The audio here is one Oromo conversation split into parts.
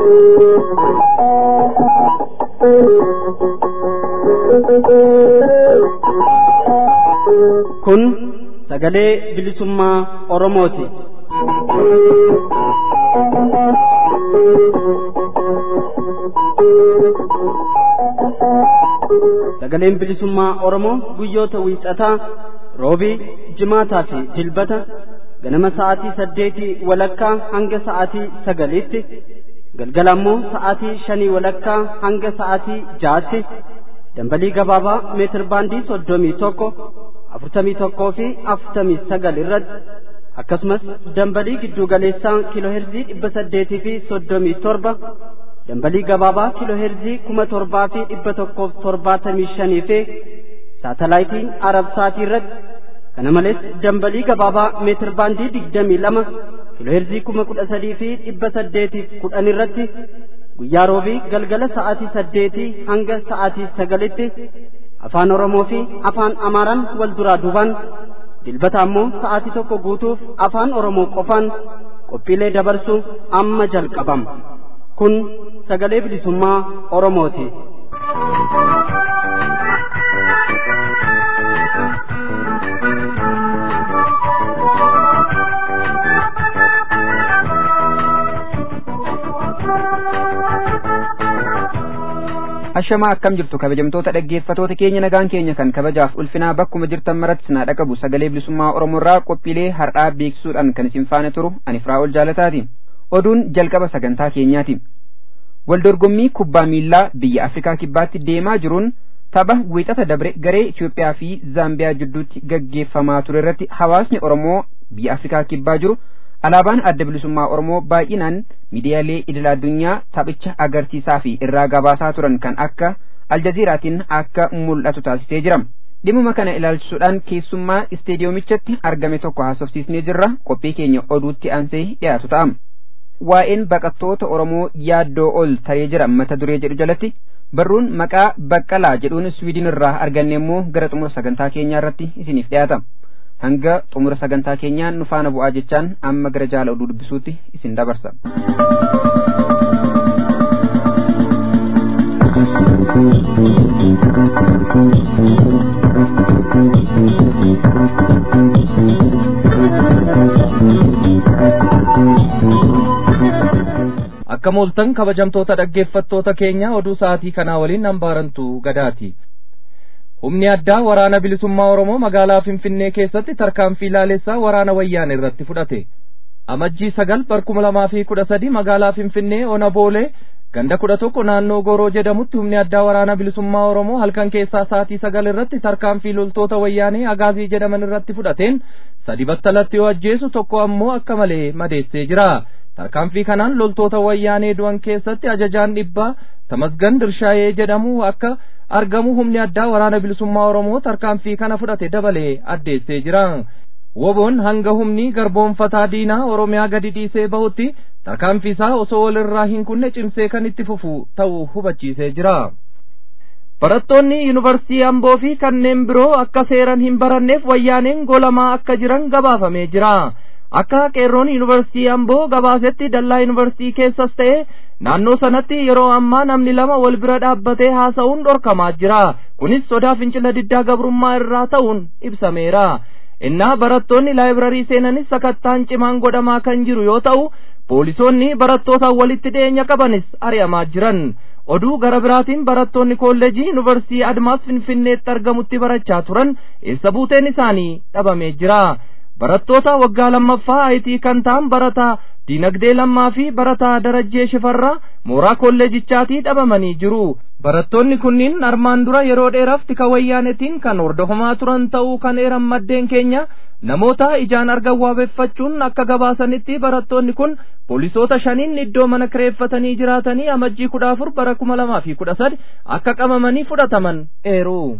Kun sagalee bilisummaa Oromooti. Sagaleen bilisummaa Oromoo guyyoota wiixataa, roobii, jimaataa fi dilbata ganama sa'aatii 8 walakkaa hanga sa'aatii 9tti, galgala immoo sa'aatii 5 walakkaa hanga sa'aatii 6tti dambalii gabaabaa meetir baandii 31, 41 fi 49 irratti akkasumas dambalii gidduu galeessaa kiilooheerzii 800 fi 37 dambalii gabaabaa kiilooheerzii 1775 fi saatalaayitiin Arabsaatii irratti kana malees dambalii gabaabaa meetir baandii 22 kiilooheerzii 13,000 fi 810 irratti guyyaa roobii galgala sa'aatii 8 hanga sa'aatii 9tti afaan Oromoo fi afaan Amaaraan wal duraa duubaan dilbata ammoo sa'aatii tokko guutuuf afaan Oromoo qofaan qophiilee dabarsuu amma jalqabama. Kun sagalee bilisummaa Oromooti. Ashama akkam jirtu kabajamtoota dhaggeeffatoota keenya, nagaan keenya kan kabajaaf ulfinaa bakkuma jirtan maratti sinaa dhaqabu sagalee bilisummaa Oromoo irraa qophiilee har'aa beeksisuudhaan kan isin faana turu ani Firaa'ol Jaalataati. Oduun jalqaba sagantaa keenyaati. Waldorgommii kubbaa miilaa biyya Afrikaa kibbaatti deemaa jiruun tapha wiixata dabre garee Itoophiyaa fi Zaambiyaa jidduutti gaggeeffamaa ture irratti hawaasni Oromoo biyya Afrikaa kibbaa jiru alaabaan adda bilisummaa Oromoo baay'inaan miidiyaalee idil addunyaa taphicha agarsiisaa fi irraa gabaasaa turan kan akka Aljaziiraatiin akka mul'atu taasisee jira. Dhimma kana ilaalchisuudhaan keessummaa isteediyoomichatti argame tokko haasofsiisnee jirra. Qophii keenya oduutti aansee dhiyaatu ta'a. Waa'een baqattoota Oromoo yaaddoo ol ta'ee jira mata duree jedhu jalatti barruun maqaa Baqqalaa jedhuun Swiidin irraa arganne immoo gara xumura sagantaa keenyaa irratti isiniif dhiyaata. Hanga xumura sagantaa keenyaa nu faana bu'aa jechaan amma gara jaala oduu dubbisuutti isin dabarsa. Akka mooltan kabajamtoota dhaggeeffattoota keenya, oduu sa'aatii kanaa waliin hambaarantu gadaati. Humni addaa waraana bilisummaa Oromoo magaalaa Finfinnee keessatti tarkaanfii laalessaa waraana Wayyaan irratti fudhate. Amajjii 9 bara 2013 magaalaa Finfinnee Ona Boolee ganda 11 naannoo Gooroo jedhamutti humni addaa waraana bilisummaa Oromoo halkan keessaa sa'aatii 9 irratti tarkaanfii loltoota Wayyaanee Agaazii jedhaman irratti fudhateen 3 battalatti yoo ajjeesu tokko ammoo akka malee madeessee jira. Tarkaanfii kanaan loltoota Wayyaanee du'an keessatti ajajaan dhibbaa Tamasgan Dirshaayee jedhamu akka argamu humni addaa waraana bilisummaa Oromoo tarkaanfii kana fudhate dabalee addeessee jira. Woboon hanga humni garboonfataa diinaa Oromiyaa gadi dhiisee bahutti tarkaanfii isaa osoo walirraa hin kunne cimsee kan itti fufu ta'uu hubachiisee jira. Barattoonni yuunivarsiitii Amboo fi kanneen biroo akka seeran hin baranneef Wayyaaneen golamaa akka jiran gabaafamee jira. Akka qeerroon yuunivarsiitii Amboo gabaasetti dallaa yuunivarsiitii keessas ta'e naannoo sanatti yeroo ammaa namni 2 wal bira dhaabbatee haasa'uun dhorkamaa jira. Kunis sodaa fincila diddaa gabrummaa irraa ta'uun ibsameera. Innaa barattoonni laayibirarii seenanis sakattaan cimaan godhamaa kan jiru yoo ta'u, poolisoonni barattoota walitti dhiyeenya qabanis ari'amaa jiran. Oduu gara biraatiin barattoonni kolleejii yuunivarsiitii Admaas Finfinneetti argamutti barachaa turan eessa buuteen isaanii dhabamee jira. Barattoota waggaa lammaffaa IT kan ta'an barataa Dinagdee Lammaa fi barataa Darajjee Shifarraa mooraa kolleejichaatii dhabamanii jiru. Barattoonni kunniin armaan dura yeroo dheeraaf tika Wayyaanetiin kan hordofamaa turan ta'uu kan eeran maddeen keenya namoota ijaan argan waabeffachuun akka gabaasanitti barattoonni kun poolisoota 5 iddoo mana kireeffatanii jiraatanii amajjii 14 bara 2013 akka qabamanii fudhataman eeru.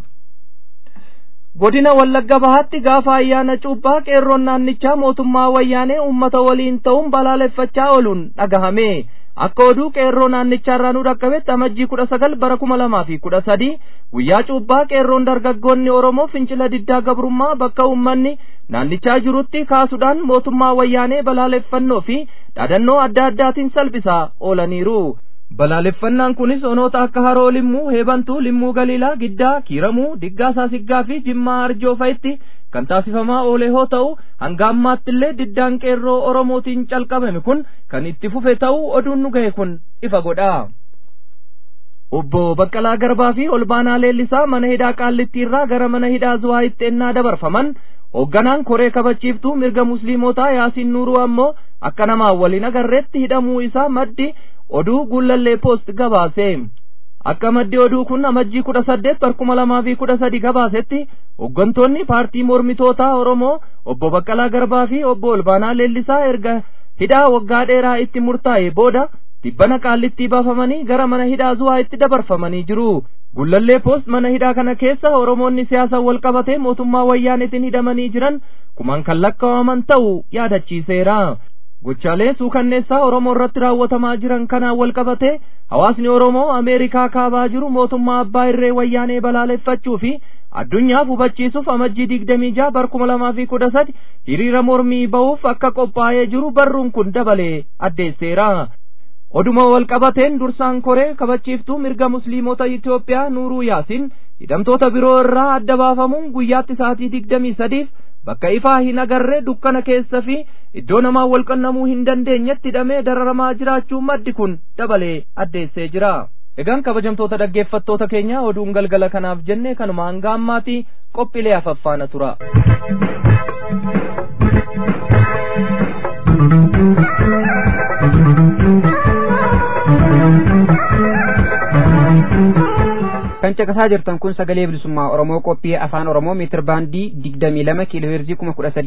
Godina Wallagga Bahaatti gaafa ayyaana cuuphaa qeerroon naannichaa mootummaa Wayyaanee uummata waliin ta'uun balaaleffachaa ooluun dhagahame. Akka oduu qeerroo naannichaa irraa nu dhaqqabetti amajjii 19 bara 2013 guyyaa cuuphaa qeerroon dargaggoonni Oromoo fincila diddaa gabrummaa bakka uummanni naannichaa jirutti kaasuudhaan mootummaa Wayyaanee balaaleffannoo fi dhaadannoo adda addaatiin salphisaa oolaniiru. balaaleffannaan kunis onoota akka Haroo Limmuu, Heebantuu, Limmuu Galiilaa, Giddaa, Kiiramuu, Diggaasaa Siggaa fi Jimmaa Arjoo fa'itti kan taasifamaa oole yoo ta'u hanga ammaattillee diddaan qeerroo Oromootiin calqabame kun kan itti fufe ta'uu oduun nu gahe kun ifa godha. Obbo Baqqalaa Garbaa fi Olbaanaa Leellisaa mana hidhaa Qaallittiirraa gara mana hidhaa Zuwaayitti ennaa dabarfaman hoogganaan koree kabachiiftuu mirga musliimotaa Yaasiin Nuuruu ammoo akka namaa waliin agarreetti hidhamuu isaa maddi oduu Gullallee Poost gabaase. Akka maddi oduu kun amajjii 18 2013 gabaasetti hooggantoonni paartii mormitootaa Oromoo obbo Baqqalaa Garbaa fi obbo Olbaanaa Leellisaa erga hidhaa waggaa dheeraa itti murtaa'e booda dibbana Qaallittii baafamanii gara mana hidhaa Zuwaayitti dabarfamanii jiru. Gullallee Poost mana hidhaa kana keessa Oromoonni siyaasa wal qabatee mootummaa wayyaaneetiin hidhamanii jiran kumaan kan lakkaa'aman ta'uu yaadachiiseera. Gochaalee suukanneessaa Oromoo irratti raawwatamaa jiran kanaan wal qabatee hawaasni Oromoo Ameerikaa kaabaa jiru mootummaa abbaa irree wayyaanee balaaleffachuu fi addunyaaf hubachiisuuf amajjii 26 2013 hiriira mormii ba'uuf akka qophaa'ee jiru barruun kun dabalee addeesseera. Oduma wal qabateen dursaan koree kabachiiftuu mirga musliimota Itoophiyaa Nuuruu Yaasiin hidhamtoota biroo irraa adda baafamuun guyyaatti sa'aatii 23f bakka ifaa hin agarree dukkana keessa fi iddoo namaa wal qunnamuu hin dandeenyetti hidhamee dararamaa jiraachuu maddi kun dabalee addeessee jira. Egaan kabajamtoota dhaggeeffattoota keenya oduun galgala kanaaf jenne kanuma hanga ammaatti qophiilee afaffaana tura. kan caqasaa jirtan kun sagalee bilisummaa Oromoo qophii afaan Oromoo meetir baandii 22 kiilooheerzii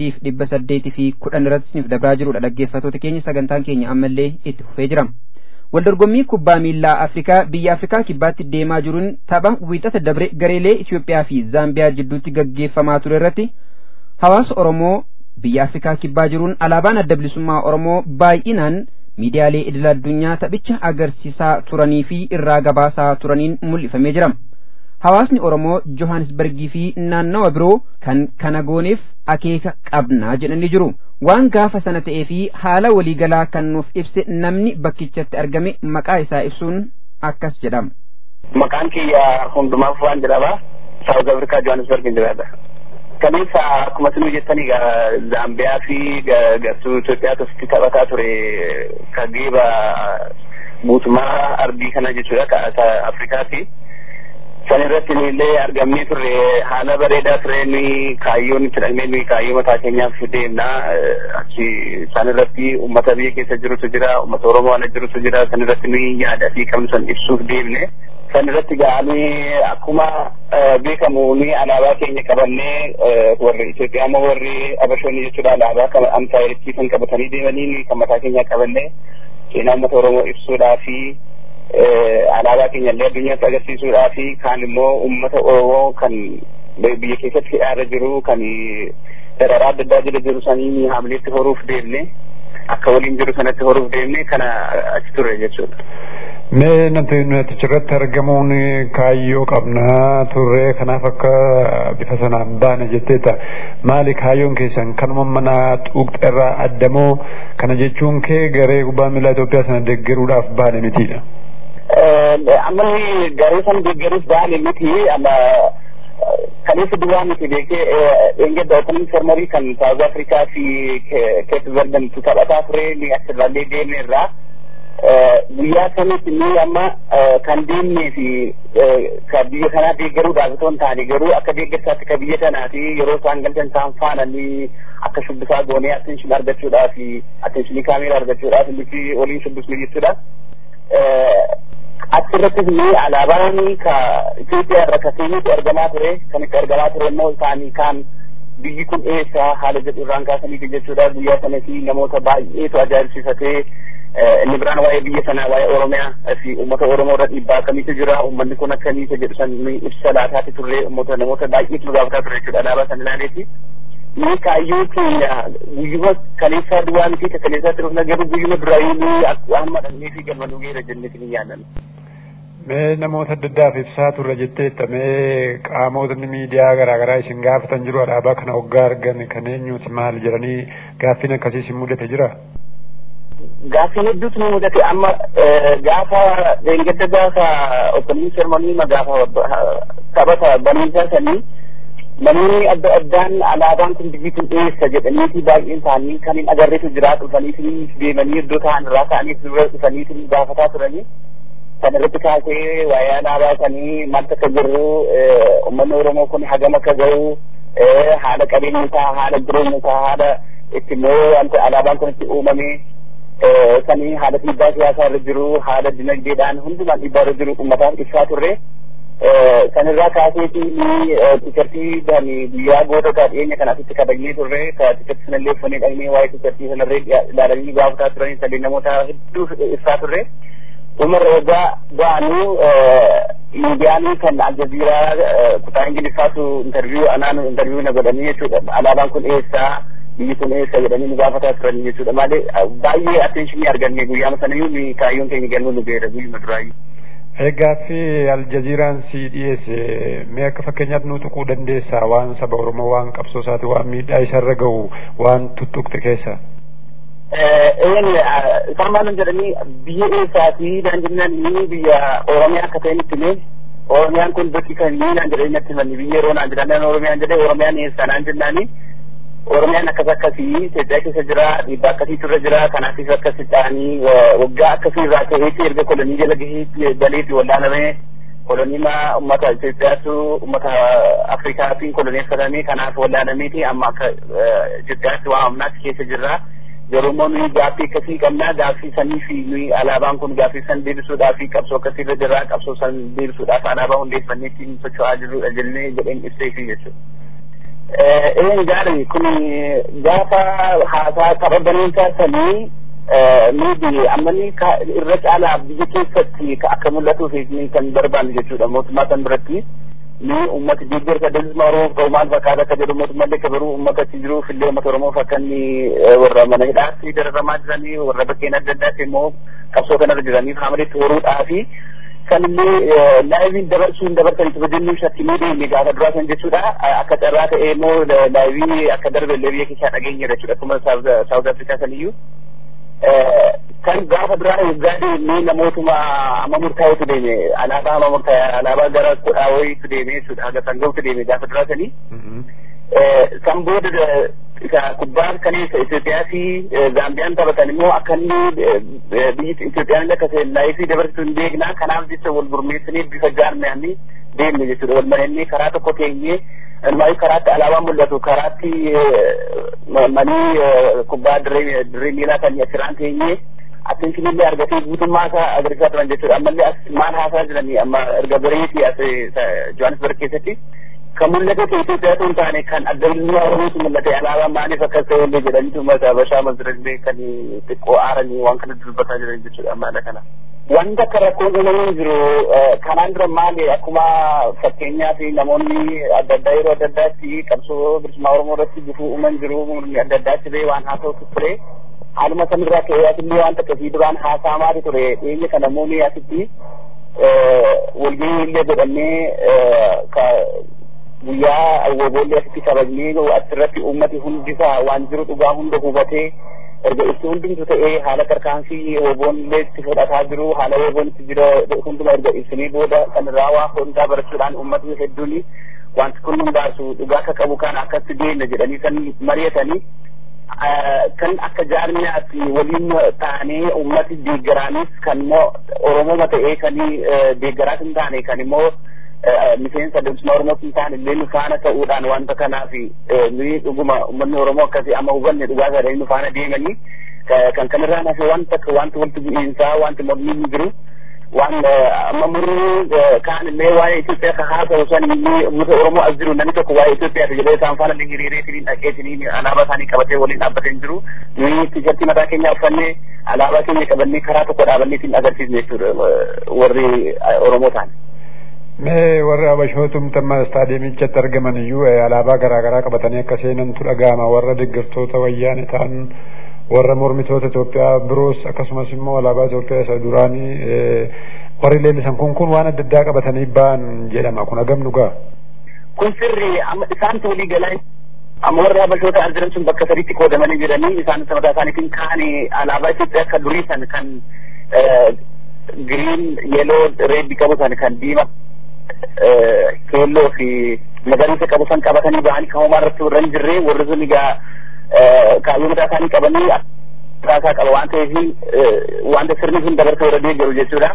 138 fi 10 irratti isiniif dabraa jirudha. Dhaggeeffattoota keenya sagantaan keenya ammallee itti fufee jira. Waldorgommii kubbaa miilaa Afrikaa biyya Afrikaa kibbaatti deemaa jiruun tapha wiixata dabre gareelee Itoophiyaa fi Zaambiyaa jidduutti gaggeeffamaa ture irratti hawaasa Oromoo biyya Afrikaa kibbaa jiruun alaabaan adda bilisummaa Oromoo baay'inaan miidiyaalee idil addunyaa taphicha agarsiisaa turanii fi irraa gabaasaa turaniin mul'ifamee jira. Hawaasni Oromoo Johannesburgii fi naannawa biroo kan kana gooneef akeeka qabnaa jedhanii jiru. Waan gaafa sana ta'ee fi haala waliigalaa kan nuuf ibse namni bakkichatti argame maqaa isaa ibsuun akkas jedhama. Maqaan kiyya hundumaaf waan jedhama. South Africa Johannesburg jedhama. Kaleessa akkuma isin jettanii Zaambiyaa fi gartuu Itoophiyaa tokkotti taphataa ture kageeba mootummaa arbii kana jechuudha ka Afrikaati. San irratti illee argamnee turre haala bareedaa ture ni kaayyoon itti dhaqnee ni kaayyoo mataa keenyaaf deemnaa achi san irratti uummata biyya keessa jirutu jira uummata Oromoo ala jirutu jira san irratti ni yaada fi kamsan ibsuuf deemne. San irratti ga'anii akkuma beekamu ni alaabaa keenya qabannee warri Itoophiyaa moo warri Abashoonni jechuudha alaabaa kan amtaayitti kan qabatanii deemanii kan mataa keenya qabannee seenaa uummata Oromoo ibsuudhaa fi alaabaa keenya illee addunyaatti agarsiisuudhaa fi kaan immoo uummata Oromoo kan biyya keessatti hidhaarra jiru kan dararaa adda addaa jala jiru sanii haamileetti horuuf deemne akka waliin jiru sanatti horuuf deemne kana achi ture jechuudha. Mee nuti irratti argamuun kaayyoo qabnaa turre kanaaf akka bifa sanaan baane jetteetta maali kaayyoon keessan kanuma mana xuuqxa irraa addamoo kana jechuun kee garee kubbaa miilaa Itoophiyaa sana deeggaruudhaaf baane mitiidha. Amma garee sana deeggaruuf baane miti amma kaleessa duwwaa miti beekee eeggadda opening ceremony kan South Africa fi Cape Verde taphataa ture ni asirraallee deemne irraa guyyaa sanitti ni amma kan deemnee fi ka biyya kanaa deeggaruudhaaf otoo hin taane garuu akka deeggarsaatti ka biyya kanaati yeroo isaan galchan isaan faana ni akka shubbisaa goonee attention argachuudhaaf fi attentionii kaameeraa argachuudhaaf nuti waliin shubbisne jechuudha. Asirrattis ni alaabaan ka Itoophiyaa irra ka seenuutu argamaa ture kan itti argamaa ture immoo isaanii kaan biyyi kun eessa haala jedhu irraan kaasaniiti jechuudha. Guyyaa sanatti namoota baay'eetu ajaa'ibsiifatee inni biraan waa'ee biyya sanaa waa'ee Oromiyaa fi uummata Oromoo irra dhiibbaa akkamiitu jira uummanni kun akkamiitu jedhu san ibsa laataati turre namoota baay'eetu nu gaafataa ture jechuudha alaabaa san ilaaleeti. Ni kaayyoo keenya guyyuma kaleessaa duwwaa miti ka kaleessaa turufna garuu guyyuma duraayyuu amma dhannee fi galmanuu geera jenneeti ni yaadan. Mee namoota adda addaaf ibsaa turre jetteetta mee qaamotni miidiyaa garaagaraa isin gaafatan jiru alaabaa kana hoggaa argan kan eenyuuti maal jedhanii gaaffiin akkasii isin mudate jira? gaaffii hedduutu nu mudate amma gaafa deengedda gaafa opening ceremony gaafa taphata baniinsaa sanii namni adda addaan alaabaan kun biyyi kun eessa jedhaniiti baay'een isaanii kan hin agarreetu jira dhufaniitiin deemanii iddoo ta'an irraa ta'aniif dura dhufaniitiin gaafataa turanii kan irratti kaasee waa'ee alaabaa sanii maal akka jirru uummanni Oromoo kun hagam akka ga'u haala qabeenyaa haala jireenyaa haala itti immoo wanta alaabaan kun itti uumame sanii haala dhiibbaa siyaasaa irra jiru haala dinagdeedhaan hundumaan dhiibbaa irra jiru uummataaf ibsaa turre sanirraa kaaseeti tikartii guyyaa goototaa dhiyeenya kan asitti kabajnee turre ka tikartii sanallee uffannee dhaqnee waa'ee tikartii sanarree ilaalanii gaafataa turanii sadii namoota hedduu ibsaa turre umarra egaa ba'anuu miidiyaanii kan aljaziiraa kutaa ingiliffaatu intarviiyuu anaan intarviiyuu na godhanii jechuudha alaabaan kun eessaa biyyi kun eessa jedhanii nu gaafataa turanii jechuudha malee baay'ee attentionii arganne guyyaama sanayyuu kaayyoon keenya galmuu nu geera guyyuma duraayyuu. Gaaffii aljaziiraan si dhiyeesse mee akka fakkeenyaatti nu tuquu dandeessaa waan saba Oromoo waan qabsoo isaati waan miidhaa isarra ga'u waan tuttuqxe keessa. Isaan maal jedhanii biyya eessaati dhaan jennaan ni biyya Oromiyaa akka ta'e nutti mee Oromiyaan kun bakki kan ni naan jedhanii natti himanni biyya yeroo naan jedhan Oromiyaan jedhee Oromiyaan eessa naan jennaani Oromiyaan akkas akkasii Itoophiyaa keessa jira dhiibbaa akkasiitu irra jira kanaafis akkasi ta'anii waggaa akkasii irraa ka'eeti erga kolonii jala galeeti wallaalamee koloniima ummata Itoophiyaatu ummata Afrikaatiin koloneeffatamee kanaaf wallaalameeti amma akka Itoophiyaatti waa amnaatti keessa jirra yeroo nuyi gaaffii akkasii qabnaa gaaffii sanii fi nuyi alaabaan kun gaaffii san deebisuudhaaf qabsoo akkasii irra jirra qabsoo san deebisuudhaaf alaabaa hundeeffanneetiin socho'aa jirrudha jennee jedheen ibseefi jechuudha. Gaarii kun gaafa haasaa tapha baniinsaa sanii nuti ammanii irra caalaa biyya keessatti akka mul'atuuf kan barbaannu jechuudha mootummaa san biratti ni ummata jijjiirsa bilisummaa Oromoof ta'u maal fakkaata akka jedhu mootummallee kabaruu ummata achi jiruuf illee ummata Oromoof akka inni warra mana hidhaatti dararamaa jiranii warra bakkeen adda addaatti immoo qabsoo kanarra jiranii haamaleetti horuudhaafi kanillee laayiviin dabarsuun dabarsan itti fayyadamuu shakkinii deemne gaafa duraa san jechuudha akka carraa ta'ee immoo laayivii akka darbellee biyya keessaa dhageenya jechuudha akkuma Saawud Afrikaa saniyyuu kan gaafa duraa waggaa deemnee namootuma amma murtaa'etu deeme alaabaa amma murtaa'e alaabaa gara kudhaa wayiitu deeme jechuudha haga san ga'utu deeme gaafa duraa sanii san booda kubbaan kaneessa Itoophiyaa fi Zaambiyaan taphatan immoo akka inni biyyi Itoophiyaan illee akka laayifii dabarsitu hin beeknaa kanaaf jecha wal gurmeessinee bifa jaarmeanii deemne jechuudha wal marannee karaa tokko teenyee ilmaayu karaatti alaabaa mul'atu karaatti manii kubbaa dirree miilaa kan asirraan teenyee attentionillee argatee guutummaa isaa agarsiisaa turan jechuudha ammallee as maal haasaa jiranii amma erga bareetii as Johannesburg keessatti kan mul'ate Itoophiyaatu hin taane kan adda bilisummaa Oromootu mul'ate alaabaa maaliif akkas ta'e illee jedhaniitu uummata Habashaa Masdirallee kan xiqqoo aaranii waan kana dubbataa jiran jechuudha ammaadha kana. Wanta akka rakkoon uumamuun jiru kanaan dura maali akkuma fakkeenyaaf namoonni adda addaa yeroo adda addaatti qabsoo bilisummaa Oromoo irratti gufuu uuman jiru adda addaatti illee waan haasa'utu ture haaluma sanirraa ka'ee asillee waan akkasii duraan haasa'amaati ture dhiyeenya kana namoonni asitti walgahii illee godhannee guyyaa woboollee asitti kabajnee asirratti uummati hundisaa waan jiru dhugaa hunda hubatee erga itti hundumtu ta'ee haala tarkaanfii woboonillee itti fudhataa jiru haala woboon itti jiru hunduma erga ibsinee booda kanirraa waa hundaa barachuudhaan uummatni hedduun wanti kun hundaasu dhugaa akka qabu kan akkatti deemna jedhanii san mari'atanii kan akka jaarmiyaatti waliin taanee uummati deeggaraanis kan immoo Oromoo ta'ee kan deeggaraas hin taane kan immoo miseensa bilisummaa Oromootti hin taane illee nu faana ta'uudhaan wanta kanaaf nuyi dhuguma uummanni Oromoo akkasii amma hubanne dhugaa sadanii nu faana deemanii kan kanarraa nafe wanti walitti bu'iinsaa wanti mormii hin jiru waan amma muruu kaan illee waa'ee Itoophiyaa kan haasa'u san uummata Oromoo as jiru namni tokko waa'ee Itoophiyaati jedhee isaan faana hiriireetiin dhaqeetiin alaabaa isaanii qabatee waliin dhaabbatee hin jiru nuyi tiishartii mataa keenya uffannee alaabaa keenya qabannee karaa tokko dhaabanneetiin agarsiisne jechuudha warri Oromoo ta'an. Mee warri Habashootummaa istaadiyeemichatti argaman iyyuu alaabaa garaa garaa qabatanii akka seenantu dhaga'ama warra deeggartoota wayyaanee ta'an warra mormitoota Itoophiyaa biroos akkasumas immoo alaabaa Itoophiyaa isa duraanii warri leellisan kun waan adda addaa qabatanii ba'an jedhama kun hagam dhugaa. Kun sirri amma isaantu walii galaa amma warra habashoota as jiran sun bakka sadiitti qoodamanii jiranii isaan mataa isaaniitiin kaan alaabaa Itoophiyaa akka durii san kan green yellow red qabu san kan diimaa keelloo fi magariisa qabu san qabatanii ba'anii kan homaa irratti warra hin jirre warri sun egaa kaayyoo mataa isaanii qabanii raasaa qaba waan ta'eef wanta sirni sun dabarsa warra deeggaru jechuudha.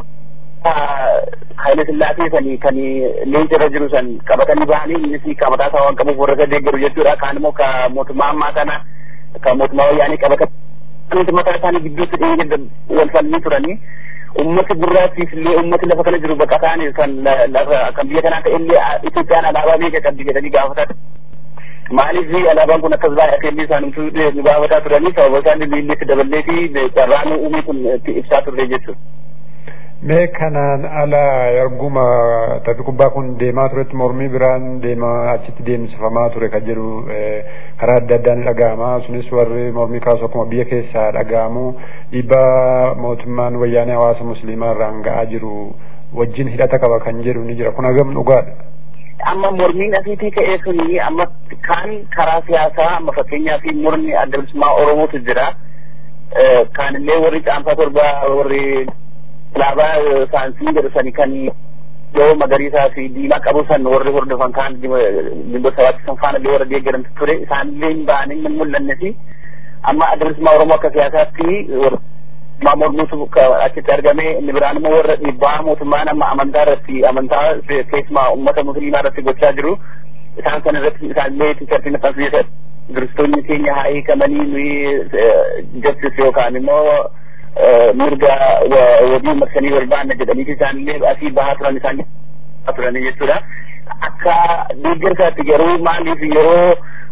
Haile Sillaasee sanii kan leenca irra jiru san qabatanii bahanii innis ka mataa isaa waan qabuuf warra deeggaru jechuudha. Kaan immoo ka mootummaa ammaa kana ka mootummaa wayyaanii qabatanii mataa isaanii gidduutti dhiyeenya wal falmii turanii ummati gurraattiif illee ummati lafa kana jiru baqataan kan biyya kanaa ta'e illee Itoophiyaan alaabaa meeqa qabdi jedhanii gaafatan. Maaliif alaabaan kun akkas baay'atee illee isaanumtuu nu gaafataa turanii sababa isaan illee itti daballee fi carraan uumii kun itti ibsaa turre jechuudha. Mee kanaan ala erguma taphi kubbaa kun deemaa turetti mormii biraan achitti deemsifamaa ture kan jedhu karaa adda addaan dhaga'ama. Sunis warri mormii kaasu akkuma biyya keessaa dhaga'amu dhiibbaa mootummaan wayyaanee hawaasa musliimaa irraan ga'aa jiru wajjin hidhata qaba kan jedhu ni jira. Kun hagam dhugaadha? Amma mormiin asiitii ka'ee suni amma kaan karaa siyaasaa amma fakkeenyaaf mormi adda bilisummaa Oromootu jira. Kaan illee warri caamsaa torbaa warri alaabaa saayinsii jedhu sani kan yoo magariisaa fi diimaa qabu san warri hordofan kaan dhibba sabaatti san faana illee warra deeggaran ture isaan illee hin ba'anii hin mul'anne fi amma adda bilisummaa Oromoo akka siyaasaatti mormuutu achitti argame inni biraan immoo warra dhiibbaa mootummaan amma amantaa irratti amantaa keessumaa uummata musliimaa irratti gochaa jiru isaan sana irratti isaan illee tiisartiin maxxansiisa kiristoonni keenya haa hiikamanii nuyi justice yookaan immoo mirga wabii marsanii barbaanna jedhanii isaan illee asii bahaa turan isaan turanii jechuudha. Akka deeggarsaatti garuu maaliif yeroo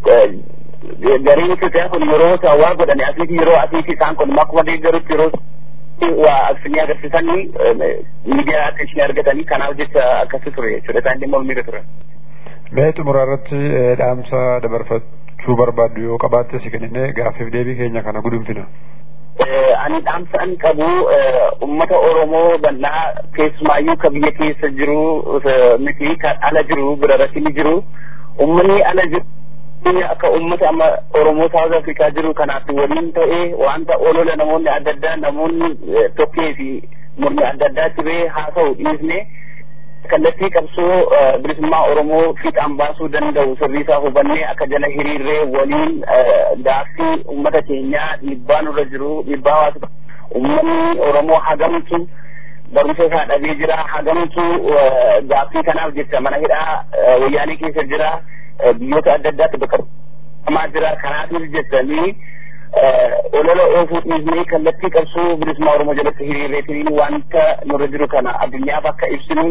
gareen Itoophiyaa kun yeroo waa godhani asiifi yeroo asiifi isaan kun akkuma deeggarutti yeroo waa aksinii agarsiisanii miidiyaa attention argatanii kanaaf jecha akkasi ture jechuudha isaan dhimma miidha turan. Mee xumura irratti dhaamsa dabarfachuu barbaaddu yoo qabaatte si kennine gaaffiif deebii keenya kana gudunfina. Ani dhaamsaan qabu ummata Oromoo bal'aa keessumaayyuu ka biyya keessa jiru miti kan ala jiru bira rakkini jiru ummanni ala jiru akka ummata amma Oromoo South Africa jiru kanaaf waliin ta'ee wanta olola namoonni adda addaa namoonni tokkee fi mormi adda addaatti ba'ee haasa'u dhiisne kallattii qabsoo bilisummaa Oromoo fiixaan baasuu danda'u sirriisaa hubannee akka jala hiriirree waliin gaaffii ummata keenyaa dhiibbaa nurra jiru dhiibbaa hawaasa ummanni Oromoo hagamtu barumsa isaa dhabee jira hagamtu gaaffii kanaaf jecha mana hidhaa wayyaanee keessa jira biyyoota adda addaatti bakka jira kanaatiif jechanii olola oofuu dhiisnee kallattii qabsoo bilisummaa Oromoo jalatti hiriirreetiin wanta nurra jiru kana addunyaaf akka ibsinu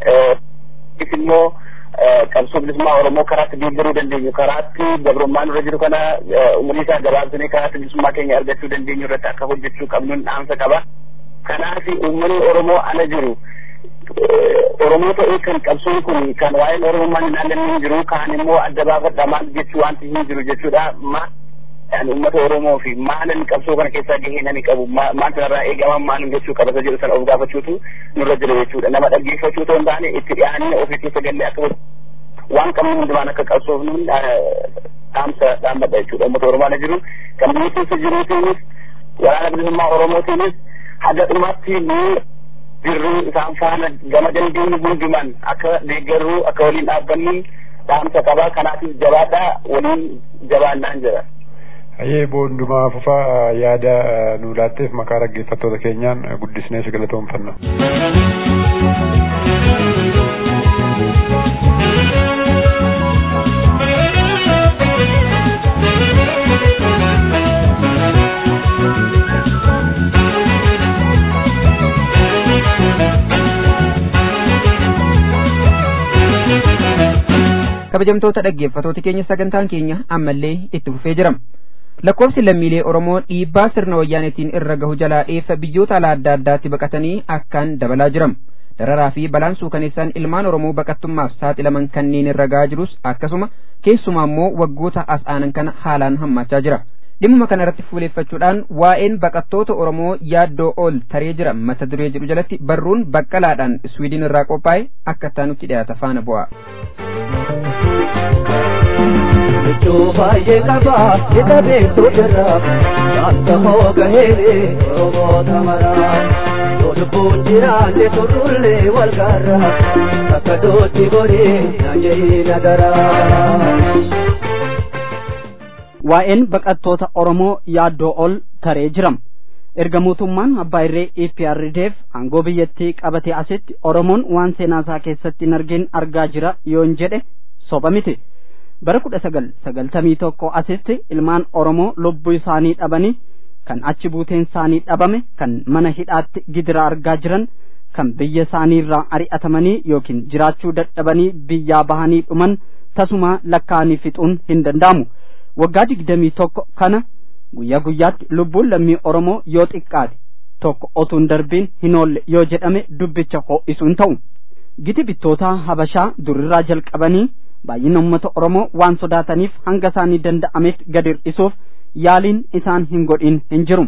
immoo qabsoo bilisummaa Oromoo karaatti deeggaruu dandeenyu karaatti gabrummaa nurra jiru kana umurii isaa gabaabsinee karaatti bilisummaa keenya argachuu dandeenyu irratti akka hojjechuu qabnuun dhaamsa qaba. Kanaaf uummanni Oromoo ala jiru Oromoo ta'ee kan qabsoon kun kan waa'een Oromummaan hin haallanne hin jiru kaan immoo adda baafadha maal jechuu wanti hin jiru jechuudha. Uummata Oromoo fi maalan qabsoo kana keessaa gahee nani qabu maal sanarraa eegaman maalin jechuu qabasa jedhu sana of gaafachuutu nurra jira jechuudha. Nama dhaggeeffachuu ta'uu hin taane itti dhiyaannee ofii keessa gallee akka waan qabnu hundumaan akka qabsoofnu dhaamsa dhaammadha jechuudha. Uummata Oromoo ala jiru kan biyya keessa jiruutiinis waraana bilisummaa Oromootiinis haga dhumaatti jirru isaan faana gama dandeenyu hundumaan akka deeggarru akka waliin dhaabbannu dhaamsa qaba. Kanaafis jabaadhaa waliin jabaannaan jira. Ayyee boondumaa fufaa yaada nu laatteef maqaa dhaggeeffattoota keenyaan guddisnee si galatoomfanna. Kabajamtoota dhaggeeffattoota keenya sagantaan keenya ammallee itti fufee jira. Lakkoofsi lammiilee Oromoo dhiibbaa sirna wayyaanetiin irra gahu jalaa dheessa biyyoota alaa adda addaatti baqatanii akkaan dabalaa jiram. Dararaa fi balaan suukaneessaan ilmaan Oromoo baqattummaaf saaxilaman kanneen irra gahaa jirus akkasuma keessumaa immoo waggoota as aanan kana haalaan hammaachaa jira. Dhimma kana irratti fuuleeffachuudhaan waa'een baqattoota Oromoo yaaddoo ol taree jira mata duree jedhu jalatti barruun baqqalaadhaan Swiidin irraa qophaa'e akka taanutti dhiyaata faana bu'a. Chupaye kaba itabe sudra Jasta ho gahe oromo tamara Todu punjira le turulle walgara Takado tibori naye nagara Waa'een baqattoota Oromoo yaaddoo ol taree jiram. Erga mootummaan abbaa irree EPRDF aangoo biyyattii qabatee asitti Oromoon waan seenaasaa keessatti hin argin argaa jira yoon jedhe soba miti. Bara 1991 asitti ilmaan Oromoo lubbuu isaanii dhabanii kan achi buuteen isaanii dhabame kan mana hidhaatti gidira argaa jiran kan biyya isaanii irraa ari'atamanii yookiin jiraachuu dadhabanii biyyaa bahanii dhuman tasuma lakkaa'anii fixuun hin danda'amu. Waggaa 21 kana guyyaa guyyaatti lubbuun lammii Oromoo yoo xiqqaate tokko otuun darbiin hin oolle yoo jedhame dubbicha ho'isuun ta'u. Giti bittootaa Habashaa durirraa jalqabanii baay'ina uummata Oromoo waan sodaataniif hanga isaanii danda'ametti gad hir'isuuf yaaliin isaan hin godhin hin jiru.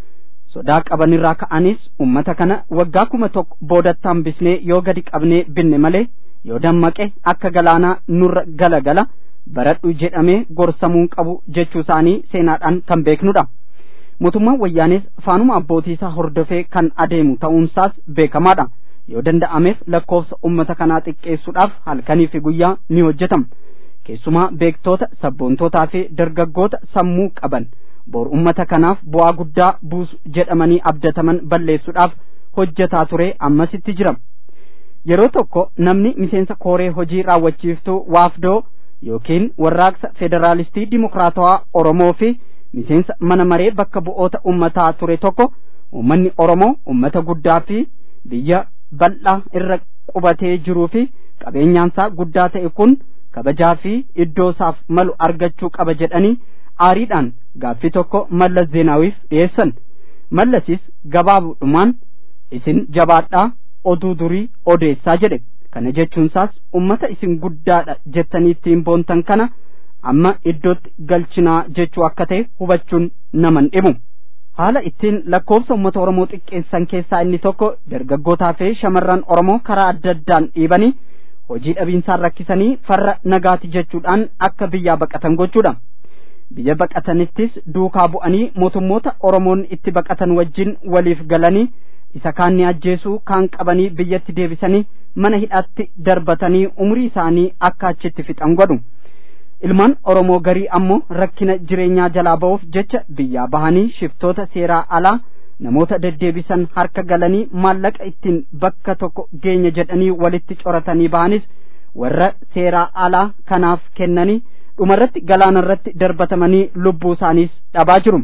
Sodaa qabanirraa ka'anis uummata kana waggaa 1000 boodatti hambisnee yoo gadi qabnee binne malee yoo dammaqe akka galaanaa nurra galagala baradhu jedhamee gorsamuun qabu jechuu isaanii seenaadhaan kan beeknudha. Mootummaan wayyaanis faanuma abbootii isaa hordofee kan adeemu ta'uunsaas beekamaadha. Yoo danda'ameef lakkoofsa uummata kanaa xiqqeessuudhaaf halkanii fi guyyaa ni hojjetama. Keessumaa beektoota, sabboontootaa fi dargaggoota sammuu qaban bor uummata kanaaf bu'aa guddaa buusu jedhamanii abdataman balleessuudhaaf hojjetaa ture ammasitti jira. Yeroo tokko namni miseensa kooree hojii raawwachiiftuu waafdoo yookiin warraaqsa federaalistii dimokiraatawaa Oromoo fi miseensa mana maree bakka bu'oota ummataa ture tokko ummanni Oromoo ummata guddaa fi biyya bal'aa irra qubatee jiruu fi qabeenyaansaa guddaa ta'e kun kabajaa fi iddoo isaaf malu argachuu qaba jedhanii aariidhaan gaaffii tokko Mallas Zeenaawiif dhiyeessan. Mallasis gabaabudhumaan isin jabaadhaa oduu durii odeessaa jedhe. Kana jechuunsaas ummata isin guddaadha jettanii ittiin boontan kana amma iddootti galchinaa jechuu akka ta'e hubachuun naman dhibu. Haala ittiin lakkoofsa ummata Oromoo xiqqeessan keessaa inni tokko dargaggootaa fi shamarran Oromoo karaa adda addaan dhiibanii hojii dhabiinsaan rakkisanii farra nagaati jechuudhaan akka biyyaa baqatan gochuudha. Biyya baqatanittis duukaa bu'anii mootummoota Oromoon itti baqatan wajjin waliif galanii isa kaan ni ajjeesuu kaan qabanii biyyatti deebisanii mana hidhaatti darbatanii umrii isaanii akka achitti fixan godhu. Ilmaan Oromoo garii ammoo rakkina jireenyaa jalaa ba'uuf jecha biyyaa bahanii shiftoota seeraa alaa namoota deddeebisan harka galanii maallaqa ittiin bakka tokko geenya jedhanii walitti coratanii bahanis warra seeraa alaa kanaaf kennanii dhumarratti galaanarratti darbatamanii lubbuu isaaniis dhabaa jiru.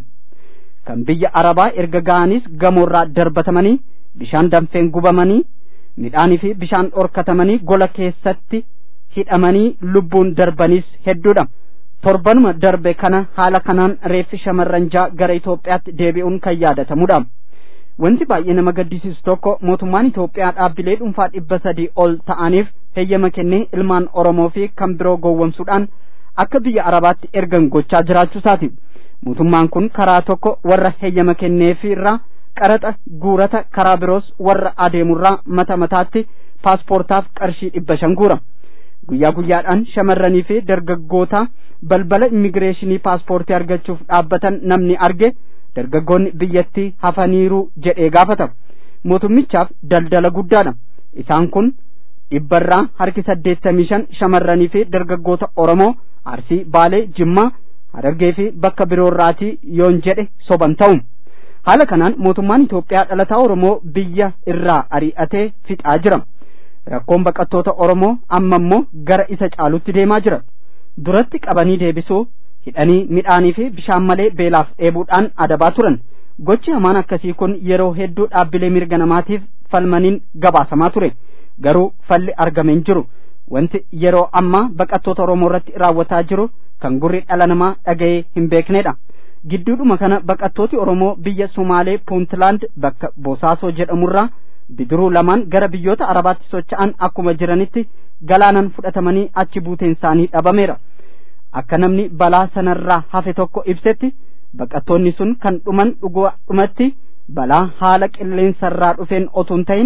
Kan biyya Arabaa erga ga'anis gamoorraa darbatamanii bishaan danfeen gubamanii midhaanii fi bishaan dhorkatamanii gola keessatti hidhamanii lubbuun darbanis hedduudha. Torbanuma darbe kana haala kanaan reeffi shamarran ja'a gara Itoophiyaatti deebi'uun kan yaadatamudha. Wanti baay'ee nama gaddisiisu tokko mootummaan Itoophiyaa dhaabbilee dhuunfaa 300 ol ta'aniif heeyyama kennee ilmaan Oromoo fi kan biroo gowwomsuudhaan akka biyya Arabaatti ergan gochaa jiraachuu isaati. Mootummaan kun karaa tokko warra heeyyama kenneefi irraa qaraxa guurata karaa biroos warra adeemurraa mata mataatti paaspoortaaf qarshii 500 guura. Guyyaa guyyaadhaan shamarranii fi dargaggoota balbala immigireeshinii paaspoortii argachuuf dhaabbatan namni arge dargaggoonni biyyattii hafaniiru jedhee gaafata. Mootummichaaf daldala guddaadha. Isaan kun dhibbarraa harki 85 shamarranii fi dargaggoota Oromoo Arsii, Baalee, Jimmaa, Harargee fi bakka biroorraatii yoon jedhe soban ta'u. Haala kanaan mootummaan Itoophiyaa dhalataa Oromoo biyya irraa ari'atee fixaa jira. Rakkoon baqattoota Oromoo amma immoo gara isa caalutti deemaa jira. Duratti qabanii deebisuu, hidhanii midhaanii fi bishaan malee beelaaf dheebuudhaan adabaa turan. Gochi hamaan akkasii kun yeroo hedduu dhaabbilee mirga namaatiif falmaniin gabaasamaa ture. Garuu falli argame hin jiru. Wanti yeroo ammaa baqattoota Oromoo irratti raawwataa jiru kan gurri dhala namaa dhaga'ee hin beeknedha. Gidduudhuma kana baqattooti Oromoo biyya Somaalee Puuntland bakka Bosaasoo jedhamurraa bidiruu lamaan gara biyyoota Arabaatti socho'an akkuma jiranitti galaanan fudhatamanii achi buuteen isaanii dhabameera. Akka namni balaa sanarraa hafe tokko ibsetti baqattoonni sun kan dhuman dhumatti balaa haala qilleensarraa dhufeen otuun ta'in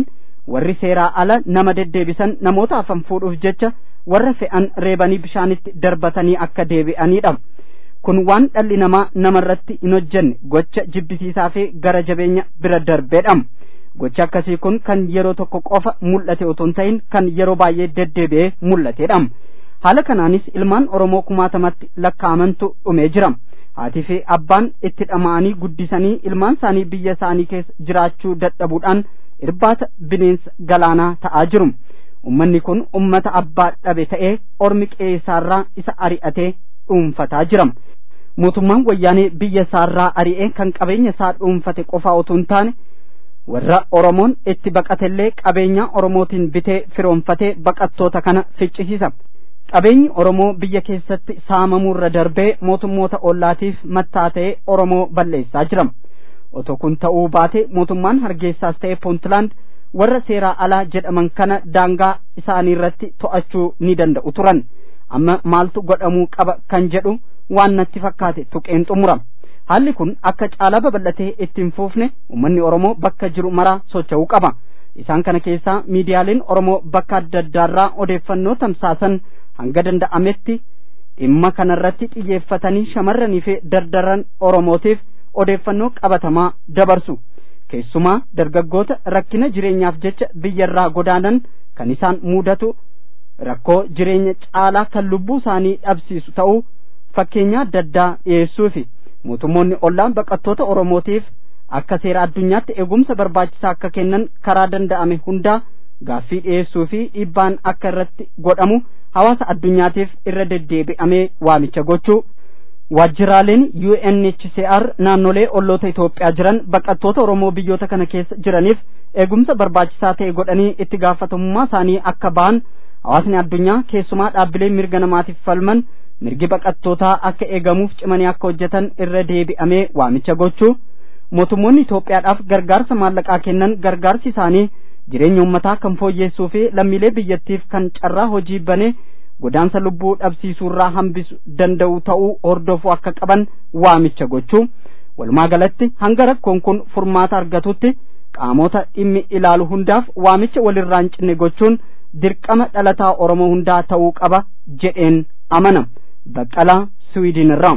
warri seeraa ala nama deddeebisan namoota hafan fuudhuuf jecha warra fe'an reebanii bishaanitti darbatanii akka deebi'anidha. kun waan dhalli namaa namarratti hin hojjenne gocha jibbisiisaa fi gara jabeenya bira darbeedha. gocha akkasii kun kan yeroo tokko qofa mul'ate otoo hin ta'in kan yeroo baay'ee deddeebi'ee mul'atedha. haala kanaanis ilmaan Oromoo kumaatamatti lakkaa'amantu dhumee jira. haatii fi abbaan itti dhama'anii guddisanii ilmaan isaanii biyya isaanii keessa jiraachuu dadhabuudhaan irbaata bineensa galaanaa ta'aa jiru. ummanni kun ummata abbaa dhabe ta'ee ormi qeessaarraa isa ari'atee dhuunfataa jira. mootummaan wayyaanee biyya isaarraa ari'ee kan qabeenya isaa dhuunfate qofaa otoo hin taane warra Oromoon itti baqatellee qabeenya Oromootiin bitee firoonfatee baqattoota kana ficcisiisa. qabeenyi Oromoo biyya keessatti saamamuurra darbee mootummoota ollaatiif mattaatee Oromoo balleessaa jira. otoo kun ta'uu baate mootummaan Hargeysaas ta'e Puuntland warra seeraa alaa jedhaman kana daangaa isaanii irratti to'achuu ni danda'u turan. amma maaltu godhamuu qaba kan jedhu waan natti fakkaate tuqeen xumura. haalli kun akka caalaa babal'atee ittiin fuufne uummanni Oromoo bakka jiru maraa socho'uu qaba. isaan kana keessaa miidiyaaleen Oromoo bakka adda addaarraa odeeffannoo tamsaasan hanga danda'ametti dhimma kanarratti xiyyeeffatanii shamarranii fi dardaran Oromootiif odeeffannoo qabatamaa dabarsu. keessumaa dargaggoota rakkina jireenyaaf jecha biyyarraa godaanan kan isaan mudatu rakkoo jireenya caalaa kan lubbuu isaanii dhabsiisu ta'uu fakkeenya adda addaa dhiyeessuufi mootummoonni ollaan baqattoota Oromootiif akka seera addunyaatti eegumsa barbaachisaa akka kennan karaa danda'ame hundaa gaaffii dhiyeessuu fi dhiibbaan akka irratti godhamu hawaasa addunyaatiif irra deddeebi'amee waamicha gochuu. waajjiraaleen UNHCR naannolee olloota Itoophiyaa jiran baqattoota Oromoo biyyoota kana keessa jiraniif eegumsa barbaachisaa ta'e godhanii itti gaafatamummaa isaanii akka ba'an hawaasni addunyaa keessumaa dhaabbilee mirga namaatiif falman mirgi baqattootaa akka eegamuuf cimanii akka hojjetan irra deebi'amee waamicha gochuu. mootummoonni Itoophiyaadhaaf gargaarsa maallaqaa kennan gargaarsi isaanii jireenya uummataa kan fooyyeessuu fi lammiilee biyyattiif kan carraa hojii banee godaansa lubbuu dhabsiisuurraa hambisuu danda'u ta'uu hordofuu akka qaban waamicha gochuu. walumaa galatti hanga rakkoon kun furmaata argatutti qaamota dhimmi ilaalu hundaaf waamicha walirraa hin cinne gochuun dirqama dhalataa Oromoo hundaa ta'uu qaba jedheen amana. Baqqalaa Swiidin irraa.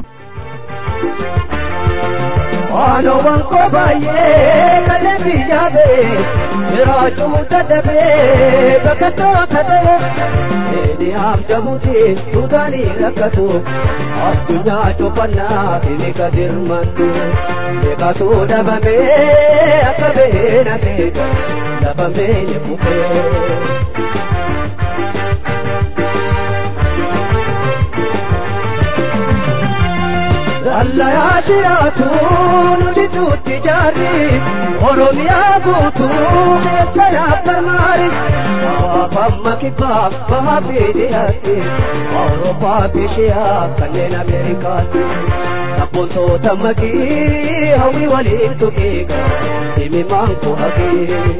Ano wanko baye kale bijabe raju tadabe bakato tadabe ni am jamuti tudani rakatu adunya chopana bine kadir matu bekato dababe akabe na bega dababe ni kupe Allah ya shiratu nulitu tijari Oromia gutu mechaya parmari Pamma kipa mahapidi hati Europa pishya kanen Amerika Sapunto tamaki hawi wali tukiga Imi manko haki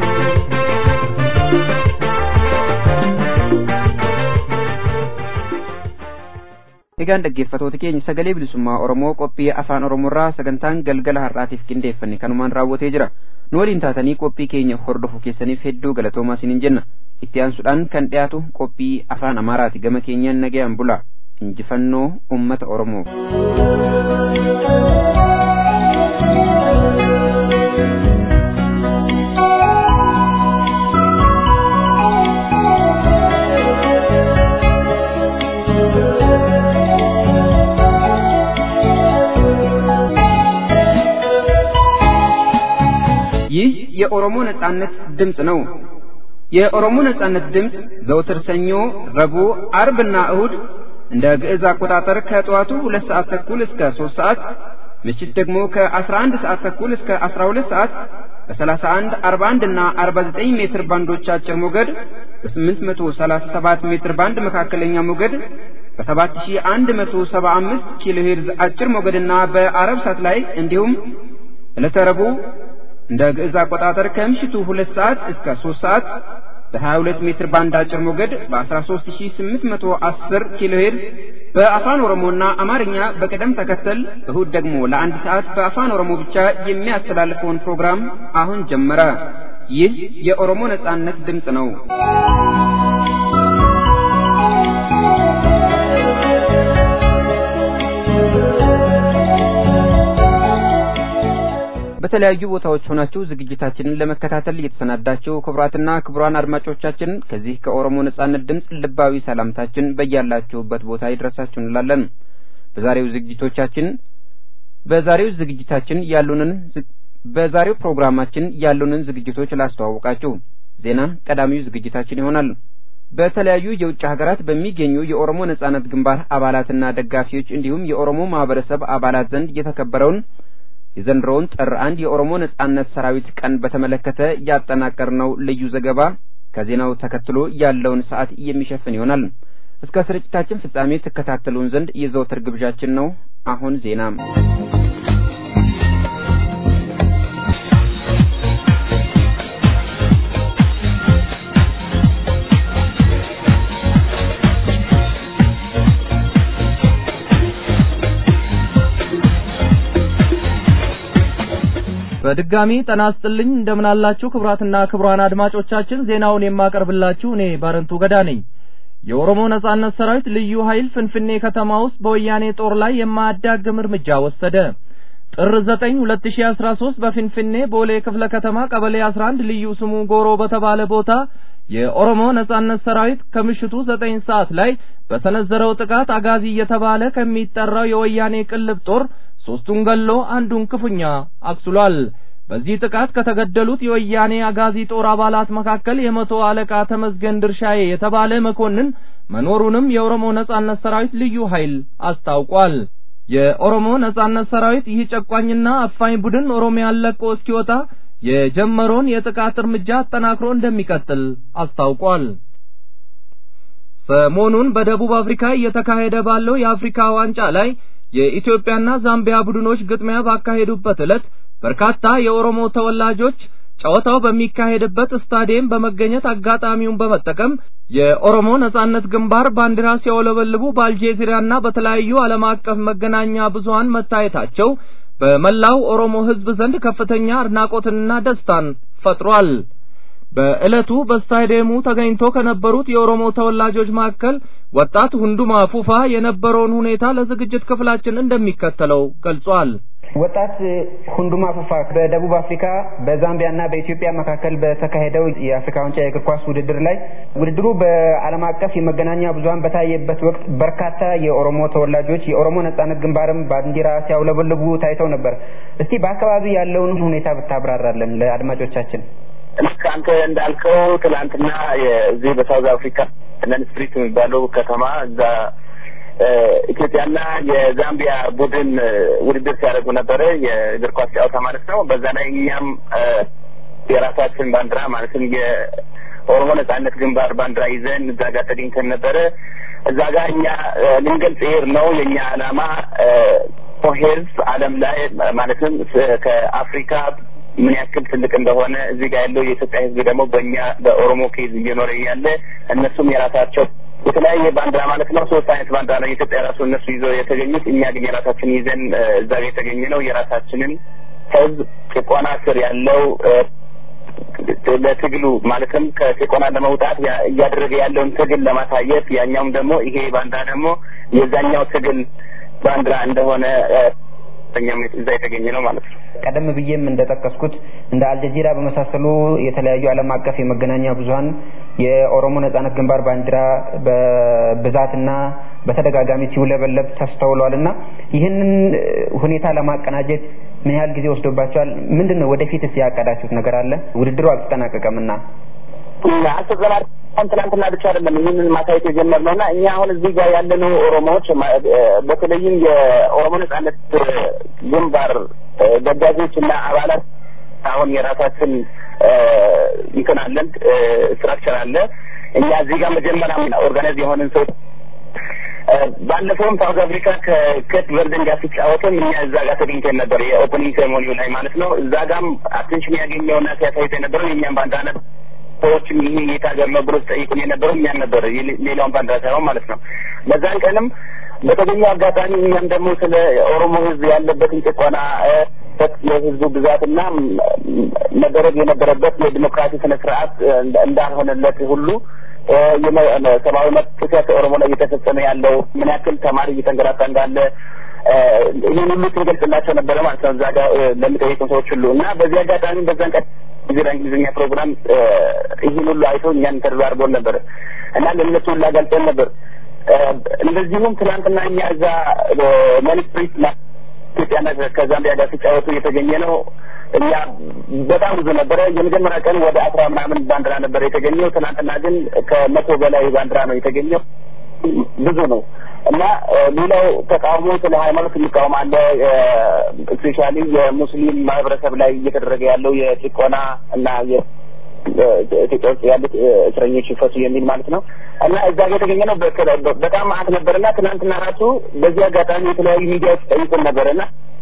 Egaan dhaggeeffattoota keenya sagalee bilisummaa Oromoo qophii afaan Oromoorraa sagantaan galgala har'aatiif qindeeffanne kanumaan raawwatee jira. Nu waliin taatanii qophii keenya hordofuu keessaniif hedduu galatoomaa isiniin jenna. Itti aansuudhaan kan dhiyaatu qophii afaan Amaaraati. Gama keenyaan nagayaan bulaa. Injifannoo uummata Oromoo. ይህ የኦሮሞ ነጻነት ድምጽ ነው። የኦሮሞ ነጻነት ድምጽ ዘወትር ሰኞ፣ ረቡዕ፣ አርብና እሁድ እንደ ግዕዝ አቆጣጠር ከጠዋቱ 2 ሰዓት ተኩል እስከ 3 ሰዓት፣ ምሽት ደግሞ ከ11 ሰዓት ተኩል እስከ 12 ሰዓት በ31፣ 41 እና 49 ሜትር ባንዶች አጭር ሞገድ በ837 ሜትር ባንድ መካከለኛ ሞገድ በ7175 ኪሎ ሄርዝ አጭር ሞገድና በአረብ ሳት ላይ እንዲሁም ዕለተ ረቡዕ እንደ ግዕዝ አቆጣጠር ከምሽቱ 2 ሰዓት እስከ 3 ሰዓት በ22 ሜትር ባንድ አጭር ሞገድ በ13810 ኪሎ ሄርዝ በአፋን ኦሮሞና አማርኛ በቀደም ተከተል እሁድ ደግሞ ለአንድ ሰዓት በአፋን ኦሮሞ ብቻ የሚያስተላልፈውን ፕሮግራም አሁን ጀመረ። ይህ የኦሮሞ ነጻነት ድምጽ ነው። በተለያዩ ቦታዎች ሆናችሁ ዝግጅታችንን ለመከታተል እየተሰናዳችሁ ክቡራትና ክቡራን አድማጮቻችን ከዚህ ከኦሮሞ ነጻነት ድምጽ ልባዊ ሰላምታችን በእያላችሁበት ቦታ ይድረሳችሁ እንላለን። በዛሬው ፕሮግራማችን ያሉንን ዝግጅቶች ላስተዋውቃችሁ። ዜና ቀዳሚው ዝግጅታችን ይሆናል። በተለያዩ የውጭ ሀገራት በሚገኙ የኦሮሞ ነጻነት ግንባር አባላትና ደጋፊዎች እንዲሁም የኦሮሞ ማህበረሰብ አባላት ዘንድ የተከበረውን የዘንድሮውን ጥር 1 የኦሮሞ ነጻነት ሰራዊት ቀን በተመለከተ ያጠናቀርነው ልዩ ዘገባ ከዜናው ተከትሎ ያለውን ሰዓት የሚሸፍን ይሆናል። እስከ ስርጭታችን ፍጻሜ ተከታተሉን ዘንድ የዘወትር ግብዣችን ነው። አሁን ዜና። በድጋሚ ጤና ይስጥልኝ እንደምን አላችሁ ክቡራትና ክቡራን አድማጮቻችን። ዜናውን የማቀርብላችሁ እኔ ባረንቱ ገዳ ነኝ። የኦሮሞ ነጻነት ሰራዊት ልዩ ኃይል ፍንፍኔ ከተማ ውስጥ በወያኔ ጦር ላይ የማያዳግም እርምጃ ወሰደ። ጥር 9 2013 በፍንፍኔ ቦሌ ክፍለ ከተማ ቀበሌ 11 ልዩ ስሙ ጎሮ በተባለ ቦታ የኦሮሞ ነጻነት ሰራዊት ከምሽቱ 9 ሰዓት ላይ በሰነዘረው ጥቃት አጋዚ እየተባለ ከሚጠራው የወያኔ ቅልብ ጦር 3ቱን ገሎ አንዱን ክፉኛ አክሱሏል። በዚህ ጥቃት ከተገደሉት የወያኔ አጋዚ ጦር አባላት መካከል የመቶ አለቃ ተመስገን ድርሻዬ የተባለ መኮንን መኖሩንም የኦሮሞ ነጻነት ሰራዊት ልዩ ኃይል አስታውቋል። የኦሮሞ ነጻነት ሰራዊት ይህ ጨቋኝና አፋኝ ቡድን ኦሮሚያን ለቆ እስኪወጣ የጀመረውን የጥቃት እርምጃ አጠናክሮ እንደሚቀጥል አስታውቋል። ሰሞኑን በደቡብ አፍሪካ እየተካሄደ ባለው የአፍሪካ ዋንጫ ላይ የኢትዮጵያና ዛምቢያ ቡድኖች ግጥሚያ ባካሄዱበት ዕለት በርካታ የኦሮሞ ተወላጆች ጨዋታው በሚካሄድበት ስታዲየም በመገኘት አጋጣሚውን በመጠቀም የኦሮሞ ነጻነት ግንባር ባንዲራ ሲያውለበልቡ በአልጄዚራና በተለያዩ ዓለም አቀፍ መገናኛ ብዙሃን መታየታቸው በመላው ኦሮሞ ሕዝብ ዘንድ ከፍተኛ አድናቆትና ደስታን ፈጥሯል። በእለቱ በስታዲየሙ ተገኝቶ ከነበሩት የኦሮሞ ተወላጆች መካከል ወጣት ሁንዱማ ፉፋ የነበረውን ሁኔታ ለዝግጅት ክፍላችን እንደሚከተለው ገልጿል። ወጣት ሁንዱማ ፉፋ በደቡብ አፍሪካ በዛምቢያና በኢትዮጵያ መካከል በተካሄደው የአፍሪካ ዋንጫ የእግር ኳስ ውድድር ላይ ውድድሩ በዓለም አቀፍ የመገናኛ ብዙሃን በታየበት ወቅት በርካታ የኦሮሞ ተወላጆች የኦሮሞ ነጻነት ግንባርም ባንዲራ ሲያውለበልቡ ታይተው ነበር። እስቲ በአካባቢ ያለውን ሁኔታ ብታብራራለን ለአድማጮቻችን። አንተ እንዳልከው ትላንትና የዚህ በሳውዝ አፍሪካ ለንደን ስትሪት የሚባለው ከተማ እዛ ኢትዮጵያና የዛምቢያ ቡድን ውድድር ሲያደርጉ ነበር፣ የእግር ኳስ ጨዋታ ማለት ነው። በዛ ላይ እኛም የራሳችን ባንዲራ ማለትም የኦሮሞ ነጻነት ግንባር ባንዲራ ይዘን እዛ ጋር ተገኝተን ነበረ። እዛ ጋር እኛ ልንገልጽ ነው የኛ ዓላማ ህዝብ ዓለም ላይ ማለትም ከአፍሪካ ምን ያክል ትልቅ እንደሆነ እዚህ ጋር ያለው የኢትዮጵያ ህዝብ ደግሞ በእኛ በኦሮሞ ኬዝ እየኖረ ያለ እነሱም የራሳቸው የተለያየ ባንዲራ ማለት ነው። 3 አይነት ባንዲራ ነው የኢትዮጵያ ራሱ እነሱ ይዘው የተገኙት፣ እኛ ግን የራሳችንን ይዘን እዛ ጋር የተገኘነው የራሳችንን ህዝብ ጭቆና ስር ያለው ለትግሉ ማለትም ከጭቆና ለመውጣት እያደረገ ያለውን ትግል ለማሳየት ያኛውም ደግሞ ይሄ ባንዲራ ደግሞ የዛኛው ትግል ባንዲራ እንደሆነ እኛም እዛ የተገኘ ነው ማለት ነው። ቀደም ብዬም እንደተጠቀስኩት እንደ አልጀዚራ በመሳሰሉ የተለያዩ ዓለም አቀፍ የመገናኛ ብዙሃን የኦሮሞ ነጻነት ግንባር ባንዲራ በብዛትና በተደጋጋሚ ሲውለበለብ ተስተውሏልና ይህንን ሁኔታ ለማቀናጀት ምን ያህል ጊዜ ወስዶባቸዋል? ምንድነው ወደፊትስ ያቀዳችሁት ነገር አለ? ውድድሩ አልተጠናቀቀምና ትናንትና ብቻ አይደለም ይህንን ማሳየት የጀመርነውና እኛ አሁን እዚህ ጋር ያለነው ኦሮሞዎች በተለይም የኦሮሞ ነጻነት ግንባር ደጋፊዎችና አባላት አሁን የራሳችን ይከናለን ስትራክቸር አለ። እኛ እዚህ ጋር መጀመሪያ ኦርጋናይዝ የሆነን ሰው ባለፈውም ሳውዝ አፍሪካ ከኬፕ ቨርደን ጋር ሲጫወቱም እኛ እዛ ጋር ተገኝተን ነበር፣ የኦፕኒንግ ሴሬሞኒው ላይ ማለት ነው። እዛ ጋርም አቴንሽን ያገኘውና ሲያሳይት የነበረው የእኛም ባንዲራ ሰዎችም ይሄ የታገር ነው ብሎ ጠይቁን የነበረው እኛን ነበር፣ ሌላውን ባንዲራ ሳይሆን ማለት ነው። በዛን ቀንም በተገኘው አጋጣሚ እኛም ደግሞ ስለ ኦሮሞ ህዝብ ያለበትን ጭቆና የህዝቡ ብዛትና መደረግ የነበረበት የዲሞክራሲ ስነ ስርዓት እንዳልሆነለት ሁሉ ሰብአዊ መብት ጥሰት ኦሮሞ ላይ እየተፈጸመ ያለው ምን ያክል ተማሪ እየተንገላታ እንዳለ ይህን ሁሉ ትገልጽላቸው ነበረ ማለት ነው እዛ ጋር ለሚጠይቁ ሰዎች ሁሉ እና በዚህ አጋጣሚ በዛን ቀን እንግሊዝኛ ፕሮግራም ይህን ሁሉ አይቶ እኛን ኢንተርቪው አድርጎን ነበር እና ለእነሱ ሁሉ ገልጸን ነበር። እንደዚሁም ትናንትና እኛ እዛ ማኒስትሪት ኢትዮጵያና ከዛምቢያ ጋር ሲጫወቱ የተገኘ ነው እኛ በጣም ብዙ ነበረ። የመጀመሪያ ቀን ወደ 10 ምናምን ባንዲራ ነበር የተገኘው። ትናንትና ግን ከ100 በላይ ባንዲራ ነው የተገኘው። ብዙ ነው እና ሌላው ተቃውሞ ስለ ሃይማኖት የሚቃወም አለ። ስፔሻሊ የሙስሊም ማህበረሰብ ላይ እየተደረገ ያለው የጭቆና እና ኢትዮጵያ ውስጥ ያሉት እስረኞች ይፈቱ የሚል ማለት ነው እና እዛ ጋር የተገኘ ነው በጣም ማዕት ነበርና ትናንትና ራሱ በዚህ አጋጣሚ የተለያዩ ሚዲያዎች ጠይቁን ነበርና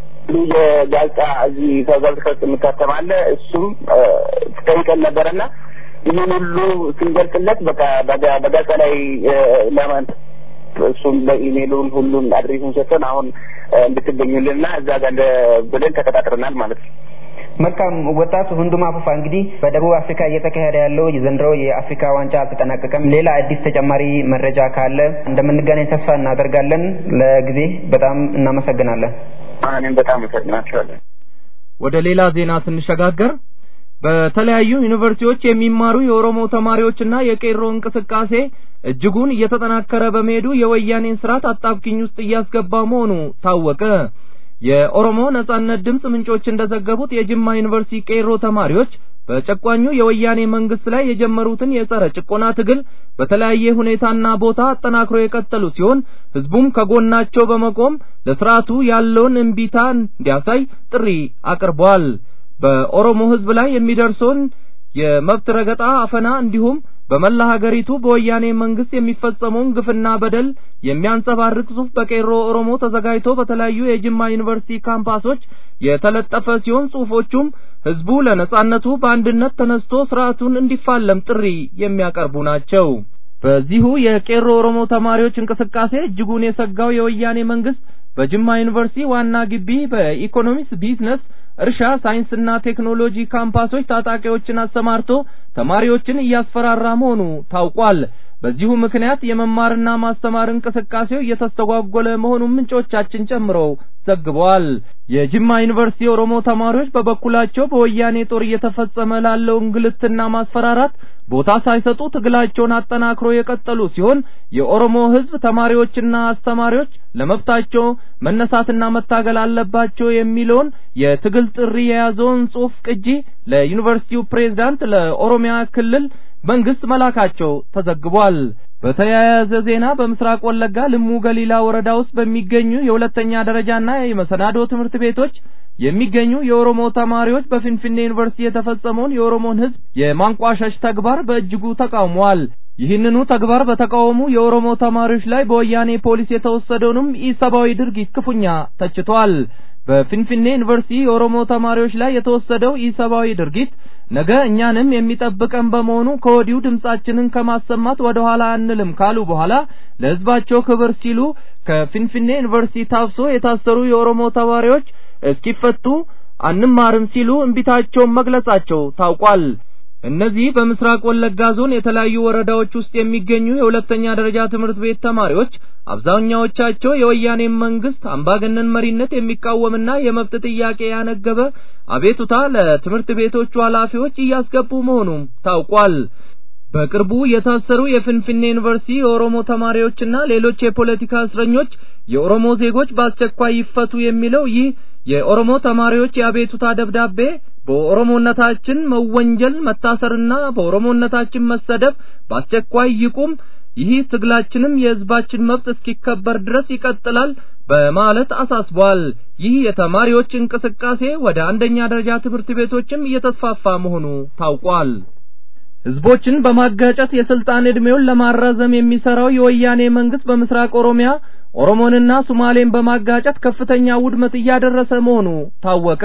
የጋዜጣ እዚህ ሳውዝ አፍሪካ ውስጥ የሚታተማለ እሱም ጠይቀን ነበርና ይህን ሁሉ ስንገልጽለት በቃ በጋዜጣ ላይ ለማን እሱም በኢሜይሉን ሁሉም አድሬሱን ሰጥተን አሁን እንድትገኙልና እዛ ጋር ብለን ተከታትረናል ማለት ነው። መልካም ወጣቱ ሁንዱማ ፉፋ እንግዲህ በደቡብ አፍሪካ እየተካሄደ ያለው የዘንድሮ የአፍሪካ ዋንጫ አልተጠናቀቀም። ሌላ አዲስ ተጨማሪ መረጃ ካለ እንደምንገናኝ ተስፋ እናደርጋለን። ለጊዜ በጣም እናመሰግናለን። እኔም በጣም አመሰግናለሁ። ወደ ሌላ ዜና ስንሸጋገር በተለያዩ ዩኒቨርሲቲዎች የሚማሩ የኦሮሞ ተማሪዎችና የቄሮ እንቅስቃሴ እጅጉን እየተጠናከረ በመሄዱ የወያኔን ስርዓት አጣብቂኝ ውስጥ እያስገባ መሆኑ ታወቀ። የኦሮሞ ነጻነት ድምጽ ምንጮች እንደዘገቡት የጅማ ዩኒቨርሲቲ ቄሮ ተማሪዎች በጨቋኙ የወያኔ መንግስት ላይ የጀመሩትን የጸረ ጭቆና ትግል በተለያየ ሁኔታና ቦታ አጠናክሮ የቀጠሉ ሲሆን ህዝቡም ከጎናቸው በመቆም ለስርዓቱ ያለውን እንቢታ እንዲያሳይ ጥሪ አቅርቧል። በኦሮሞ ህዝብ ላይ የሚደርሰውን የመብት ረገጣ፣ አፈና እንዲሁም በመላ ሀገሪቱ በወያኔ መንግስት የሚፈጸመውን ግፍና በደል የሚያንጸባርቅ ጽሑፍ በቄሮ ኦሮሞ ተዘጋጅቶ በተለያዩ የጅማ ዩኒቨርሲቲ ካምፓሶች የተለጠፈ ሲሆን ጽሑፎቹም ህዝቡ ለነጻነቱ በአንድነት ተነስቶ ስርዓቱን እንዲፋለም ጥሪ የሚያቀርቡ ናቸው። በዚሁ የቄሮ ኦሮሞ ተማሪዎች እንቅስቃሴ እጅጉን የሰጋው የወያኔ መንግስት በጅማ ዩኒቨርሲቲ ዋና ግቢ በኢኮኖሚክስ፣ ቢዝነስ፣ እርሻ፣ ሳይንስና ቴክኖሎጂ ካምፓሶች ታጣቂዎችን አሰማርቶ ተማሪዎችን እያስፈራራ መሆኑ ታውቋል። በዚሁ ምክንያት የመማርና ማስተማር እንቅስቃሴው እየተስተጓጎለ መሆኑን ምንጮቻችን ጨምረው ዘግበዋል። የጅማ ዩኒቨርሲቲ ኦሮሞ ተማሪዎች በበኩላቸው በወያኔ ጦር እየተፈጸመ ላለው እንግልትና ማስፈራራት ቦታ ሳይሰጡ ትግላቸውን አጠናክሮ የቀጠሉ ሲሆን የኦሮሞ ህዝብ ተማሪዎችና አስተማሪዎች ለመብታቸው መነሳትና መታገል አለባቸው የሚለውን የትግል ጥሪ የያዘውን ጽሑፍ ቅጂ ለዩኒቨርሲቲው ፕሬዝዳንት ለኦሮሚያ ክልል መንግስት መላካቸው ተዘግቧል። በተያያዘ ዜና በምስራቅ ወለጋ ልሙ ገሊላ ወረዳ ውስጥ በሚገኙ የሁለተኛ ደረጃና የመሰናዶ ትምህርት ቤቶች የሚገኙ የኦሮሞ ተማሪዎች በፊንፊኔ ዩኒቨርሲቲ የተፈጸመውን የኦሮሞን ህዝብ የማንቋሸሽ ተግባር በእጅጉ ተቃውመዋል። ይህንኑ ተግባር በተቃወሙ የኦሮሞ ተማሪዎች ላይ በወያኔ ፖሊስ የተወሰደውንም ኢሰብአዊ ድርጊት ክፉኛ ተችቷል። በፊንፊኔ ዩኒቨርሲቲ የኦሮሞ ተማሪዎች ላይ የተወሰደው ኢሰብአዊ ድርጊት ነገ እኛንም የሚጠብቀን በመሆኑ ከወዲሁ ድምጻችንን ከማሰማት ወደ ኋላ አንልም ካሉ በኋላ ለህዝባቸው ክብር ሲሉ ከፊንፊኔ ዩኒቨርሲቲ ታፍሶ የታሰሩ የኦሮሞ ተማሪዎች እስኪፈቱ አንማርም ሲሉ እንቢታቸውን መግለጻቸው ታውቋል። እነዚህ በምስራቅ ወለጋ ዞን የተለያዩ ወረዳዎች ውስጥ የሚገኙ የሁለተኛ ደረጃ ትምህርት ቤት ተማሪዎች አብዛኛዎቻቸው የወያኔ መንግስት አምባገነን መሪነት የሚቃወምና የመብት ጥያቄ ያነገበ አቤቱታ ለትምህርት ቤቶቹ ኃላፊዎች እያስገቡ መሆኑም ታውቋል። በቅርቡ የታሰሩ የፊንፊኔ ዩኒቨርሲቲ የኦሮሞ ተማሪዎችና ሌሎች የፖለቲካ እስረኞች የኦሮሞ ዜጎች በአስቸኳይ ይፈቱ የሚለው ይህ የኦሮሞ ተማሪዎች የአቤቱታ ደብዳቤ በኦሮሞነታችን መወንጀል፣ መታሰርና በኦሮሞነታችን መሰደብ በአስቸኳይ ይቁም፣ ይህ ትግላችንም የህዝባችን መብት እስኪከበር ድረስ ይቀጥላል በማለት አሳስቧል። ይህ የተማሪዎች እንቅስቃሴ ወደ አንደኛ ደረጃ ትምህርት ቤቶችም እየተስፋፋ መሆኑ ታውቋል። ህዝቦችን በማጋጨት የስልጣን እድሜውን ለማራዘም የሚሰራው የወያኔ መንግስት በምስራቅ ኦሮሚያ ኦሮሞንና ሶማሌን በማጋጨት ከፍተኛ ውድመት እያደረሰ መሆኑ ታወቀ።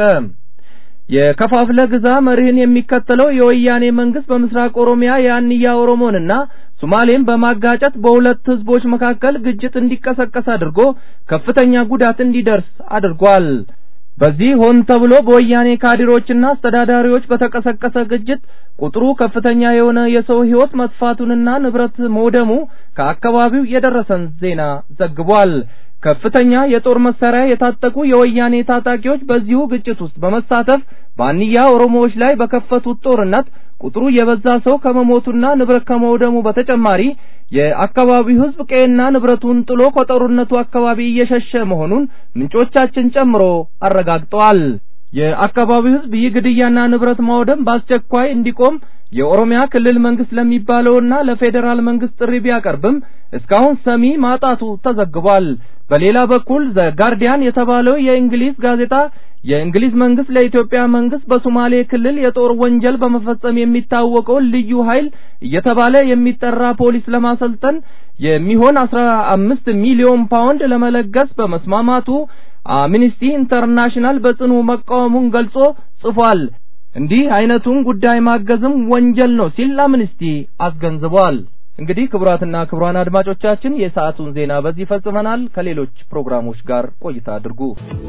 የከፋፍለ ግዛ መርህን የሚከተለው የወያኔ መንግስት በምስራቅ ኦሮሚያ የአንያ ኦሮሞንና ሶማሌን በማጋጨት በሁለት ህዝቦች መካከል ግጭት እንዲቀሰቀስ አድርጎ ከፍተኛ ጉዳት እንዲደርስ አድርጓል። በዚህ ሆን ተብሎ በወያኔ ካድሬዎችና አስተዳዳሪዎች በተቀሰቀሰ ግጭት ቁጥሩ ከፍተኛ የሆነ የሰው ሕይወት መጥፋቱንና ንብረት መውደሙ ከአካባቢው የደረሰን ዜና ዘግቧል። ከፍተኛ የጦር መሳሪያ የታጠቁ የወያኔ ታጣቂዎች በዚሁ ግጭት ውስጥ በመሳተፍ ባንያ ኦሮሞዎች ላይ በከፈቱት ጦርነት ቁጥሩ የበዛ ሰው ከመሞቱና ንብረት ከመውደሙ በተጨማሪ የአካባቢው ሕዝብ ቀየና ንብረቱን ጥሎ ከጦርነቱ አካባቢ እየሸሸ መሆኑን ምንጮቻችን ጨምሮ አረጋግጠዋል። የአካባቢው ሕዝብ ይህ ግድያና ንብረት ማውደም በአስቸኳይ እንዲቆም የኦሮሚያ ክልል መንግስት ለሚባለውና ለፌደራል መንግስት ጥሪ ቢያቀርብም እስካሁን ሰሚ ማጣቱ ተዘግቧል። በሌላ በኩል ዘ ጋርዲያን የተባለው የእንግሊዝ ጋዜጣ የእንግሊዝ መንግስት ለኢትዮጵያ መንግስት በሶማሌ ክልል የጦር ወንጀል በመፈጸም የሚታወቀው ልዩ ኃይል እየተባለ የሚጠራ ፖሊስ ለማሰልጠን የሚሆን 15 ሚሊዮን ፓውንድ ለመለገስ በመስማማቱ አምነስቲ ኢንተርናሽናል በጽኑ መቃወሙን ገልጾ ጽፏል። እንዲህ አይነቱን ጉዳይ ማገዝም ወንጀል ነው ሲል አምነስቲ አስገንዝቧል። እንግዲህ ክቡራትና ክቡራን አድማጮቻችን የሰዓቱን ዜና በዚህ ፈጽመናል። ከሌሎች ፕሮግራሞች ጋር ቆይታ አድርጉ።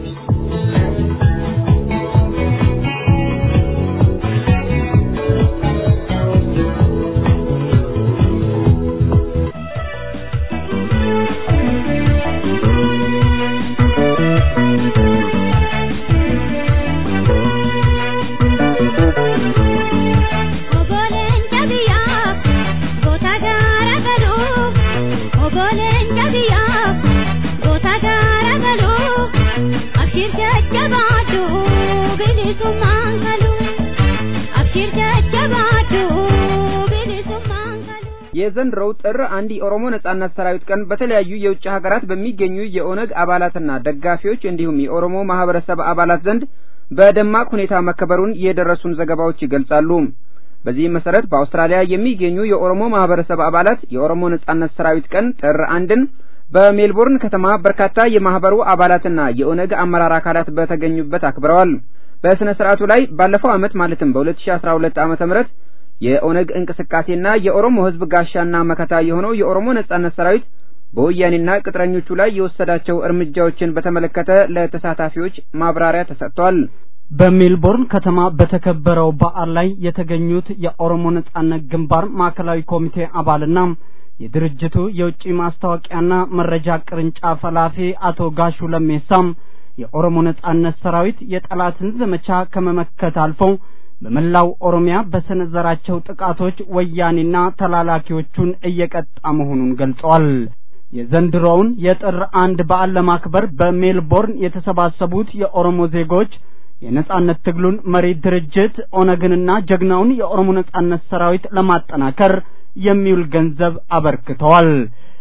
የዘንድሮው ጥር 1 የኦሮሞ ነጻነት ሰራዊት ቀን በተለያዩ የውጭ ሀገራት በሚገኙ የኦነግ አባላትና ደጋፊዎች እንዲሁም የኦሮሞ ማህበረሰብ አባላት ዘንድ በደማቅ ሁኔታ መከበሩን የደረሱን ዘገባዎች ይገልጻሉ። በዚህ መሰረት በአውስትራሊያ የሚገኙ የኦሮሞ ማህበረሰብ አባላት የኦሮሞ ነጻነት ሰራዊት ቀን ጥር 1ን በሜልቦርን ከተማ በርካታ የማህበሩ አባላትና የኦነግ አመራር አካላት በተገኙበት አክብረዋል። በስነ ስርዓቱ ላይ ባለፈው አመት ማለትም በ2012 ዓመተ ምህረት የኦነግ እንቅስቃሴና የኦሮሞ ህዝብ ጋሻና መከታ የሆነው የኦሮሞ ነጻነት ሰራዊት በወያኔና ቅጥረኞቹ ላይ የወሰዳቸው እርምጃዎችን በተመለከተ ለተሳታፊዎች ማብራሪያ ተሰጥቷል። በሜልቦርን ከተማ በተከበረው በዓል ላይ የተገኙት የኦሮሞ ነጻነት ግንባር ማዕከላዊ ኮሚቴ አባልና የድርጅቱ የውጪ ማስታወቂያና መረጃ ቅርንጫፍ ኃላፊ አቶ ጋሹ ለሜሳም የኦሮሞ ነጻነት ሰራዊት የጠላትን ዘመቻ ከመመከት አልፎ በመላው ኦሮሚያ በሰነዘራቸው ጥቃቶች ወያኔና ተላላኪዎቹን እየቀጣ መሆኑን ገልጸዋል። የዘንድሮውን የጥር 1 በዓል ለማክበር በሜልቦርን የተሰባሰቡት የኦሮሞ ዜጎች የነጻነት ትግሉን መሪ ድርጅት ኦነግንና ጀግናውን የኦሮሞ ነጻነት ሰራዊት ለማጠናከር የሚውል ገንዘብ አበርክተዋል።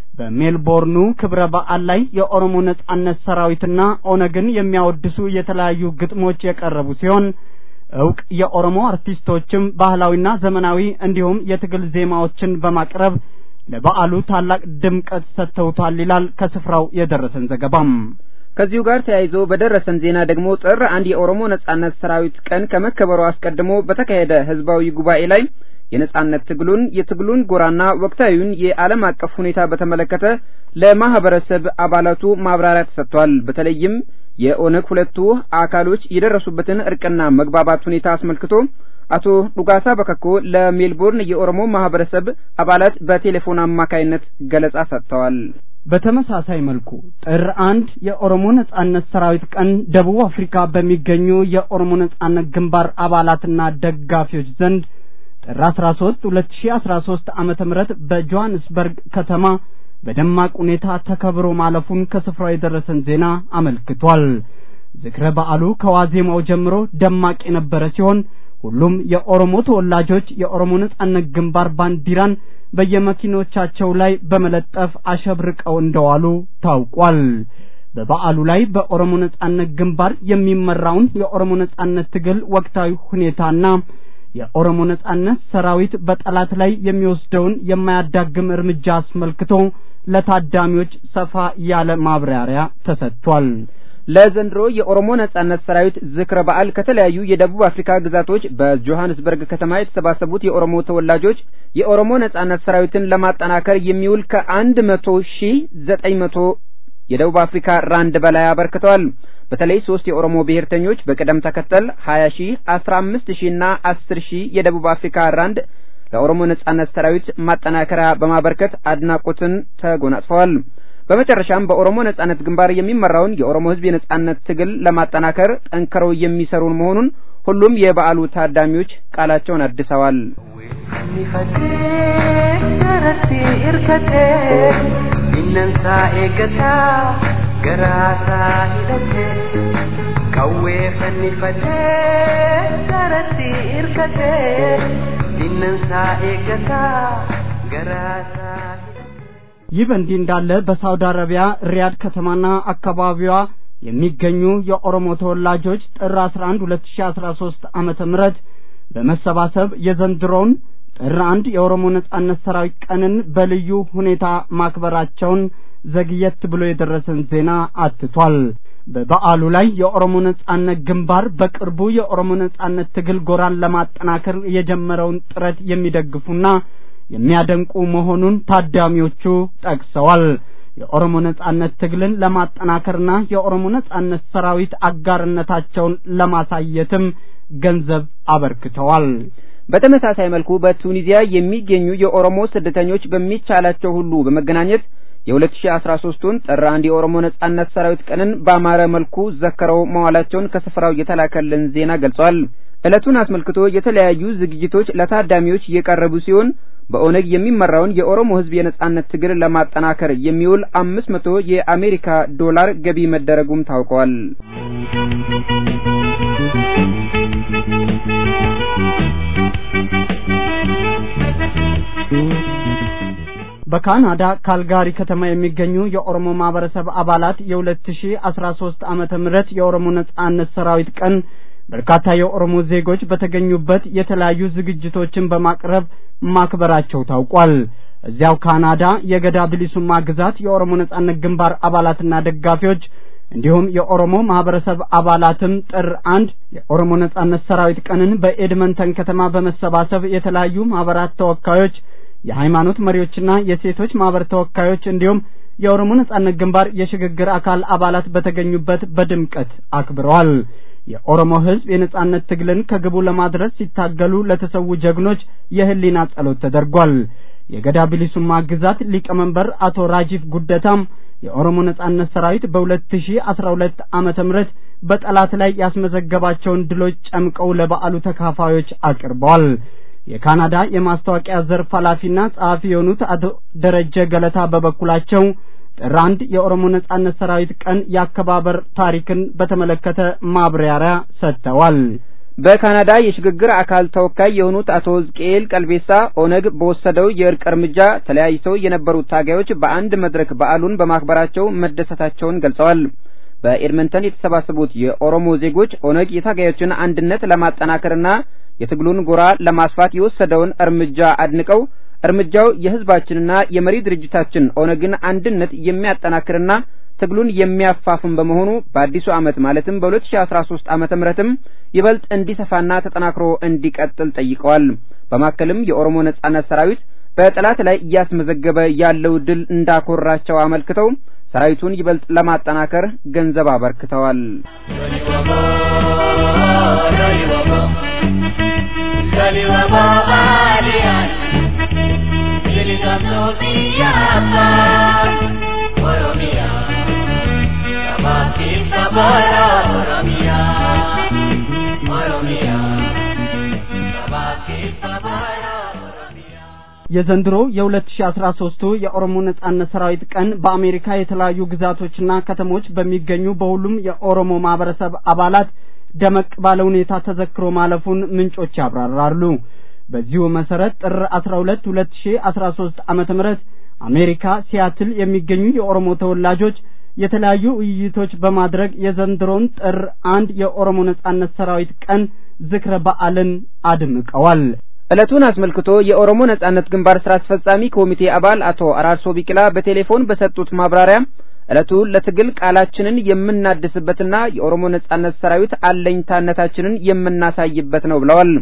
በሜልቦርኑ ክብረ በዓል ላይ የኦሮሞ ነጻነት ሰራዊትና ኦነግን የሚያወድሱ የተለያዩ ግጥሞች የቀረቡ ሲሆን እውቅ የኦሮሞ አርቲስቶችም ባህላዊና ዘመናዊ እንዲሁም የትግል ዜማዎችን በማቅረብ ለበዓሉ ታላቅ ድምቀት ሰጥተውታል ይላል ከስፍራው የደረሰን ዘገባም። ከዚሁ ጋር ተያይዞ በደረሰን ዜና ደግሞ ጥር 1 የኦሮሞ ነጻነት ሰራዊት ቀን ከመከበሩ አስቀድሞ በተካሄደ ህዝባዊ ጉባኤ ላይ የነጻነት የትግሉን ጎራና ወቅታዊውን የዓለም አቀፍ ሁኔታ በተመለከተ ለማህበረሰብ አባላቱ ማብራሪያ ተሰጥቷል። በተለይም የኦነግ ሁለቱ አካሎች የደረሱበትን እርቅና መግባባት ሁኔታ አስመልክቶ አቶ ዱጋሳ በከኮ ለሜልቦርን የኦሮሞ ማህበረሰብ አባላት በቴሌፎን አማካይነት ገለጻ ሰጥተዋል። በተመሳሳይ መልኩ ጥር 1 የኦሮሞ ነጻነት ሰራዊት ቀን ደቡብ አፍሪካ በሚገኙ የኦሮሞ ነጻነት ግንባር አባላትና ደጋፊዎች ዘንድ ጥር 13 2013 ዓመተ ምህረት በጆሃንስበርግ ከተማ በደማቅ ሁኔታ ተከብሮ ማለፉን ከስፍራው የደረሰን ዜና አመልክቷል። ዝክረ በዓሉ ከዋዜማው ጀምሮ ደማቅ የነበረ ሲሆን ሁሉም የኦሮሞ ተወላጆች የኦሮሞ ነጻነት ግንባር ባንዲራን በየመኪኖቻቸው ላይ በመለጠፍ አሸብርቀው እንደዋሉ ታውቋል። በበዓሉ ላይ በኦሮሞ ነጻነት ግንባር የሚመራውን የኦሮሞ ነጻነት ትግል ወቅታዊ ሁኔታና የኦሮሞ ነጻነት ሰራዊት በጠላት ላይ የሚወስደውን የማያዳግም እርምጃ አስመልክቶ ለታዳሚዎች ሰፋ ያለ ማብራሪያ ተሰጥቷል። ለዘንድሮ የኦሮሞ ነጻነት ሰራዊት ዝክረ በዓል ከተለያዩ የደቡብ አፍሪካ ግዛቶች በጆሃንስበርግ ከተማ የተሰባሰቡት የኦሮሞ ተወላጆች የኦሮሞ ነጻነት ሰራዊትን ለማጠናከር የሚውል ከ100,900 የደቡብ አፍሪካ ራንድ በላይ አበርክተዋል። በተለይ 3 የኦሮሞ ብሔርተኞች በቅደም ተከተል 20,000 15,000 እና 10,000 የደቡብ አፍሪካ ራንድ ለኦሮሞ ነጻነት ሰራዊት ማጠናከሪያ በማበርከት አድናቆትን ተጎናጽፈዋል። በመጨረሻም በኦሮሞ ነጻነት ግንባር የሚመራውን የኦሮሞ ህዝብ የነጻነት ትግል ለማጠናከር ጠንክረው የሚሰሩ መሆኑን ሁሉም የበዓሉ ታዳሚዎች ቃላቸውን አድሰዋል። ይህ በእንዲህ እንዳለ በሳውዲ አረቢያ ሪያድ ከተማና አካባቢዋ የሚገኙ የኦሮሞ ተወላጆች ጥር 11 2013 ዓመተ ምህረት በመሰባሰብ የዘንድሮውን ጥር 1 የኦሮሞ ነጻነት ሰራዊት ቀንን በልዩ ሁኔታ ማክበራቸውን ዘግየት ብሎ የደረሰን ዜና አትቷል። በበዓሉ ላይ የኦሮሞ ነጻነት ግንባር በቅርቡ የኦሮሞ ነጻነት ትግል ጎራን ለማጠናከር የጀመረውን ጥረት የሚደግፉና የሚያደንቁ መሆኑን ታዳሚዎቹ ጠቅሰዋል። የኦሮሞ ነጻነት ትግልን ለማጠናከርና የኦሮሞ ነጻነት ሰራዊት አጋርነታቸውን ለማሳየትም ገንዘብ አበርክተዋል። በተመሳሳይ መልኩ በቱኒዚያ የሚገኙ የኦሮሞ ስደተኞች በሚቻላቸው ሁሉ በመገናኘት የ2013ን ጥር 1 የኦሮሞ ነጻነት ሰራዊት ቀንን በአማረ መልኩ ዘከረው መዋላቸውን ከስፍራው የተላከልን ዜና ገልጿል። ዕለቱን አስመልክቶ የተለያዩ ዝግጅቶች ለታዳሚዎች የቀረቡ ሲሆን በኦነግ የሚመራውን የኦሮሞ ህዝብ የነጻነት ትግል ለማጠናከር የሚውል 500 የአሜሪካ ዶላር ገቢ መደረጉም ታውቋል። በካናዳ ካልጋሪ ከተማ የሚገኙ የኦሮሞ ማህበረሰብ አባላት የ2013 ዓመተ ምህረት የኦሮሞ ነጻነት ሰራዊት ቀን በርካታ የኦሮሞ ዜጎች በተገኙበት የተለያዩ ዝግጅቶችን በማቅረብ ማክበራቸው ታውቋል። እዚያው ካናዳ የገዳ ብሊሱማ ግዛት የኦሮሞ ነጻነት ግንባር አባላትና ደጋፊዎች እንዲሁም የኦሮሞ ማህበረሰብ አባላትም ጥር 1 የኦሮሞ ነጻነት ሰራዊት ቀንን በኤድመንተን ከተማ በመሰባሰብ የተለያዩ ማህበራት ተወካዮች፣ የሃይማኖት መሪዎችና የሴቶች ማህበር ተወካዮች እንዲሁም የኦሮሞ ነጻነት ግንባር የሽግግር አካል አባላት በተገኙበት በድምቀት አክብረዋል። የኦሮሞ ህዝብ የነጻነት ትግልን ከግቡ ለማድረስ ሲታገሉ ለተሰዉ ጀግኖች የህሊና ጸሎት ተደርጓል። የገዳ ብሊሱማ ግዛት ሊቀመንበር አቶ ራጂፍ ጉደታም የኦሮሞ ነጻነት ሰራዊት በ2012 ዓመተ ምህረት በጠላት ላይ ያስመዘገባቸውን ድሎች ጨምቀው ለበዓሉ ተካፋዮች አቅርበዋል። የካናዳ የማስታወቂያ ዘርፍ ኃላፊና ጸሐፊ የሆኑት አቶ ደረጀ ገለታ በበኩላቸው ጥር 1 የኦሮሞ ነጻነት ሰራዊት ቀን ያከባበር ታሪክን በተመለከተ ማብራሪያ ሰጥተዋል። በካናዳ የሽግግር አካል ተወካይ የሆኑት አቶ ዝቄል ቀልቤሳ ኦነግ በወሰደው የእርቅ እርምጃ ተለያይተው የነበሩ ታጋዮች በአንድ መድረክ በዓሉን በማክበራቸው መደሰታቸውን ገልጸዋል። በኤድመንተን የተሰባሰቡት የኦሮሞ ዜጎች ኦነግ የታጋዮችን አንድነት ለማጠናከርና የትግሉን ጎራ ለማስፋት የወሰደውን እርምጃ አድንቀው እርምጃው የህዝባችንና የመሪ ድርጅታችን ኦነግን አንድነት የሚያጠናክርና ትግሉን የሚያፋፍም በመሆኑ በአዲሱ ዓመት ማለትም በ2013 ዓመተ ምህረትም ይበልጥ እንዲሰፋና ተጠናክሮ እንዲቀጥል ጠይቀዋል። በማከልም የኦሮሞ ነጻነት ሰራዊት በጠላት ላይ እያስመዘገበ ያለው ድል እንዳኮራቸው አመልክተው ሰራዊቱን ይበልጥ ለማጠናከር ገንዘብ አበርክተዋል። የዘንድሮ የ2013 የኦሮሞ ነጻነት ሰራዊት ቀን በአሜሪካ የተለያዩ ግዛቶችና ከተሞች በሚገኙ በሁሉም የኦሮሞ ማህበረሰብ አባላት ደመቅ ባለ ሁኔታ ተዘክሮ ማለፉን ምንጮች ያብራራሉ። በዚሁ መሰረት ጥር 12 2013 ዓመተ ምህረት አሜሪካ ሲያትል የሚገኙ የኦሮሞ ተወላጆች የተለያዩ ውይይቶች በማድረግ የዘንድሮን ጥር 1 የኦሮሞ ነጻነት ሰራዊት ቀን ዝክረ በዓልን አድምቀዋል። ዕለቱን አስመልክቶ የኦሮሞ ነጻነት ግንባር ስራ አስፈጻሚ ኮሚቴ አባል አቶ አራርሶ ቢቅላ በቴሌፎን በሰጡት ማብራሪያ ዕለቱ ለትግል ቃላችንን የምናድስበትና የኦሮሞ ነጻነት ሰራዊት አለኝታነታችንን የምናሳይበት ነው ብለዋል።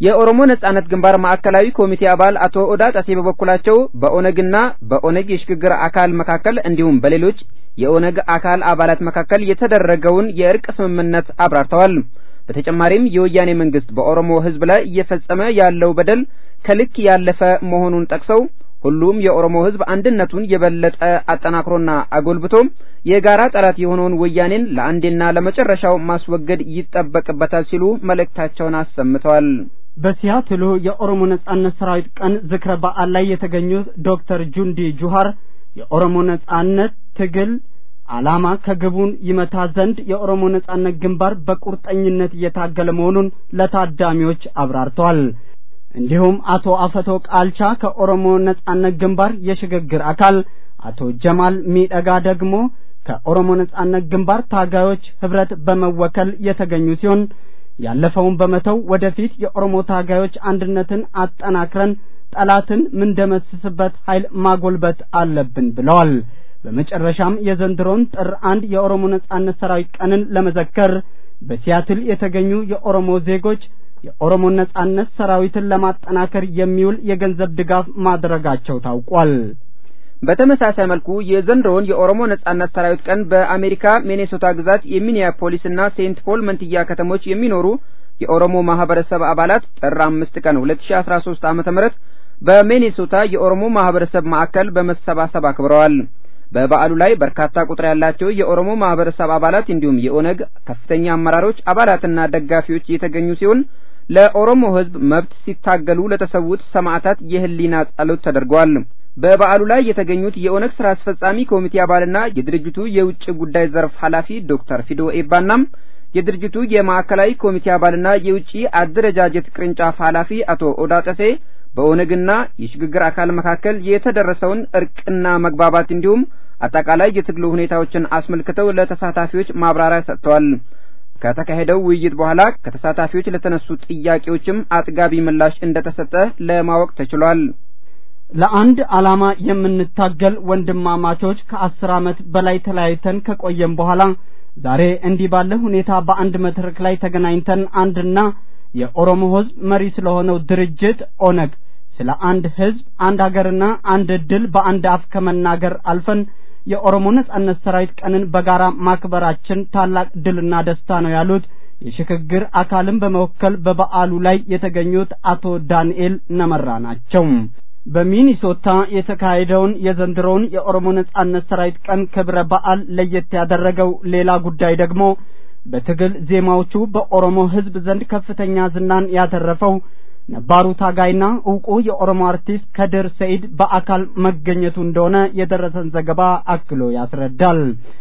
የኦሮሞ ነጻነት ግንባር ማዕከላዊ ኮሚቴ አባል አቶ ኦዳ ጣሴ በበኩላቸው በኦነግና በኦነግ የሽግግር አካል መካከል እንዲሁም በሌሎች የኦነግ አካል አባላት መካከል የተደረገውን የእርቅ ስምምነት አብራርተዋል። በተጨማሪም የወያኔ መንግስት በኦሮሞ ህዝብ ላይ እየፈጸመ ያለው በደል ከልክ ያለፈ መሆኑን ጠቅሰው ሁሉም የኦሮሞ ህዝብ አንድነቱን የበለጠ አጠናክሮና አጎልብቶ የጋራ ጠላት የሆነውን ወያኔን ለአንዴና ለመጨረሻው ማስወገድ ይጠበቅበታል ሲሉ መልእክታቸውን አሰምተዋል። በሲያትሉ የኦሮሞ ነጻነት ሰራዊት ቀን ዝክረ በዓል ላይ የተገኙት ዶክተር ጁንዲ ጁሃር የኦሮሞ ነጻነት ትግል ዓላማ ከግቡን ይመታ ዘንድ የኦሮሞ ነጻነት ግንባር በቁርጠኝነት እየታገለ መሆኑን ለታዳሚዎች አብራርተዋል። እንዲሁም አቶ አፈቶ ቃልቻ ከኦሮሞ ነጻነት ግንባር የሽግግር አካል፣ አቶ ጀማል ሚደጋ ደግሞ ከኦሮሞ ነጻነት ግንባር ታጋዮች ህብረት በመወከል የተገኙ ሲሆን ያለፈውን በመተው ወደፊት የኦሮሞ ታጋዮች አንድነትን አጠናክረን ጠላትን ምንደመስስበት ኃይል ማጎልበት አለብን ብለዋል። በመጨረሻም የዘንድሮን ጥር 1 የኦሮሞ ነጻነት ሰራዊት ቀንን ለመዘከር በሲያትል የተገኙ የኦሮሞ ዜጎች የኦሮሞ ነጻነት ሰራዊትን ለማጠናከር የሚውል የገንዘብ ድጋፍ ማድረጋቸው ታውቋል። በተመሳሳይ መልኩ የዘንድሮን የኦሮሞ ነጻነት ሰራዊት ቀን በአሜሪካ ሚኔሶታ ግዛት የሚኒያፖሊስና ሴንት ፖል መንትያ ከተሞች የሚኖሩ የኦሮሞ ማህበረሰብ አባላት ጥር 5 ቀን 2013 ዓ.ም በሚኔሶታ የኦሮሞ ማህበረሰብ ማዕከል በመሰባሰብ አክብረዋል። በበዓሉ ላይ በርካታ ቁጥር ያላቸው የኦሮሞ ማህበረሰብ አባላት እንዲሁም የኦነግ ከፍተኛ አመራሮች አባላትና ደጋፊዎች የተገኙ ሲሆን ለኦሮሞ ህዝብ መብት ሲታገሉ ለተሰዉት ሰማዕታት የህሊና ጸሎት ተደርጓል። በበዓሉ ላይ የተገኙት የኦነግ ስራ አስፈጻሚ ኮሚቴ አባልና የድርጅቱ የውጭ ጉዳይ ዘርፍ ኃላፊ ዶክተር ፊዶ ኤባናም የድርጅቱ የማዕከላዊ ኮሚቴ አባልና የውጭ አደረጃጀት ቅርንጫፍ ኃላፊ አቶ ኦዳ ጣሴ በኦነግና የሽግግር አካል መካከል የተደረሰውን እርቅና መግባባት እንዲሁም አጠቃላይ የትግሉ ሁኔታዎችን አስመልክተው ለተሳታፊዎች ማብራሪያ ሰጥተዋል። ከተካሄደው ውይይት በኋላ ከተሳታፊዎች ለተነሱ ጥያቄዎችም አጥጋቢ ምላሽ እንደተሰጠ ለማወቅ ተችሏል። ለአንድ ዓላማ የምንታገል ወንድማማቾች ከ10 ዓመት በላይ ተለያይተን ከቆየን በኋላ ዛሬ እንዲህ ባለ ሁኔታ በአንድ መድረክ ላይ ተገናኝተን አንድና የኦሮሞ ህዝብ መሪ ስለሆነው ድርጅት ኦነግ ስለ አንድ ህዝብ አንድ ሀገርና አንድ ድል በአንድ አፍ ከመናገር አልፈን የኦሮሞ ነጻነት ሰራዊት ቀንን በጋራ ማክበራችን ታላቅ ድልና ደስታ ነው ያሉት የሽግግር አካልን በመወከል በበዓሉ ላይ የተገኙት አቶ ዳንኤል ነመራ ናቸው። በሚኒሶታ የተካሄደውን የዘንድሮውን የኦሮሞ ነጻነት ሰራዊት ቀን ክብረ በዓል ለየት ያደረገው ሌላ ጉዳይ ደግሞ በትግል ዜማዎቹ በኦሮሞ ህዝብ ዘንድ ከፍተኛ ዝናን ያተረፈው ነባሩ ታጋይና ዕውቁ የኦሮሞ አርቲስት ከድር ሰኢድ በአካል መገኘቱ እንደሆነ የደረሰን ዘገባ አክሎ ያስረዳል።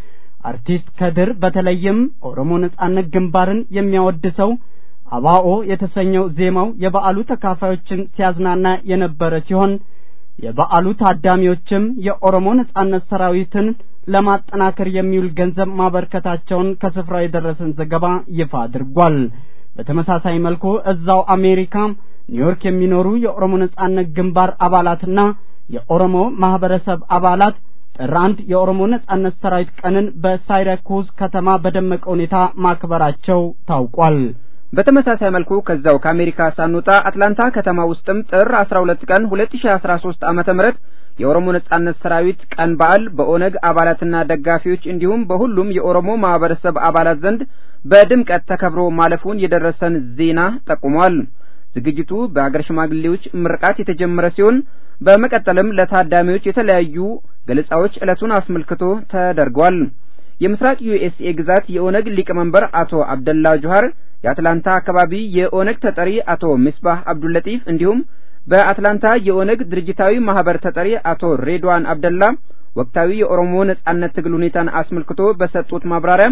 አርቲስት ከድር በተለይም ኦሮሞ ነጻነት ግንባርን የሚያወድሰው አባኦ የተሰኘው ዜማው የበዓሉ ተካፋዮችን ሲያዝናና የነበረ ሲሆን የበዓሉ ታዳሚዎችም የኦሮሞ ነጻነት ሰራዊትን ለማጠናከር የሚውል ገንዘብ ማበርከታቸውን ከስፍራው የደረሰን ዘገባ ይፋ አድርጓል። በተመሳሳይ መልኩ እዛው አሜሪካ ኒውዮርክ የሚኖሩ የኦሮሞ ነጻነት ግንባር አባላትና የኦሮሞ ማህበረሰብ አባላት ጥር 1 የኦሮሞ ነጻነት ሰራዊት ቀንን በሳይራኩዝ ከተማ በደመቀ ሁኔታ ማክበራቸው ታውቋል። በተመሳሳይ መልኩ ከዛው ከአሜሪካ ሳንወጣ አትላንታ ከተማ ውስጥም ጥር 12 ቀን 2013 ዓ.ም የኦሮሞ ነጻነት ሰራዊት ቀን በዓል በኦነግ አባላትና ደጋፊዎች እንዲሁም በሁሉም የኦሮሞ ማህበረሰብ አባላት ዘንድ በድምቀት ተከብሮ ማለፉን የደረሰን ዜና ጠቁሟል። ዝግጅቱ በአገር ሽማግሌዎች ምርቃት የተጀመረ ሲሆን በመቀጠልም ለታዳሚዎች የተለያዩ ገለጻዎች ዕለቱን አስመልክቶ ተደርጓል። የምስራቅ ዩኤስኤ ግዛት የኦነግ ሊቀመንበር አቶ አብደላ ጁሃር፣ የአትላንታ አካባቢ የኦነግ ተጠሪ አቶ ምስባህ አብዱልለጢፍ እንዲሁም በአትላንታ የኦነግ ድርጅታዊ ማህበር ተጠሪ አቶ ሬድዋን አብደላ ወቅታዊ የኦሮሞ ነጻነት ትግል ሁኔታን አስመልክቶ በሰጡት ማብራሪያ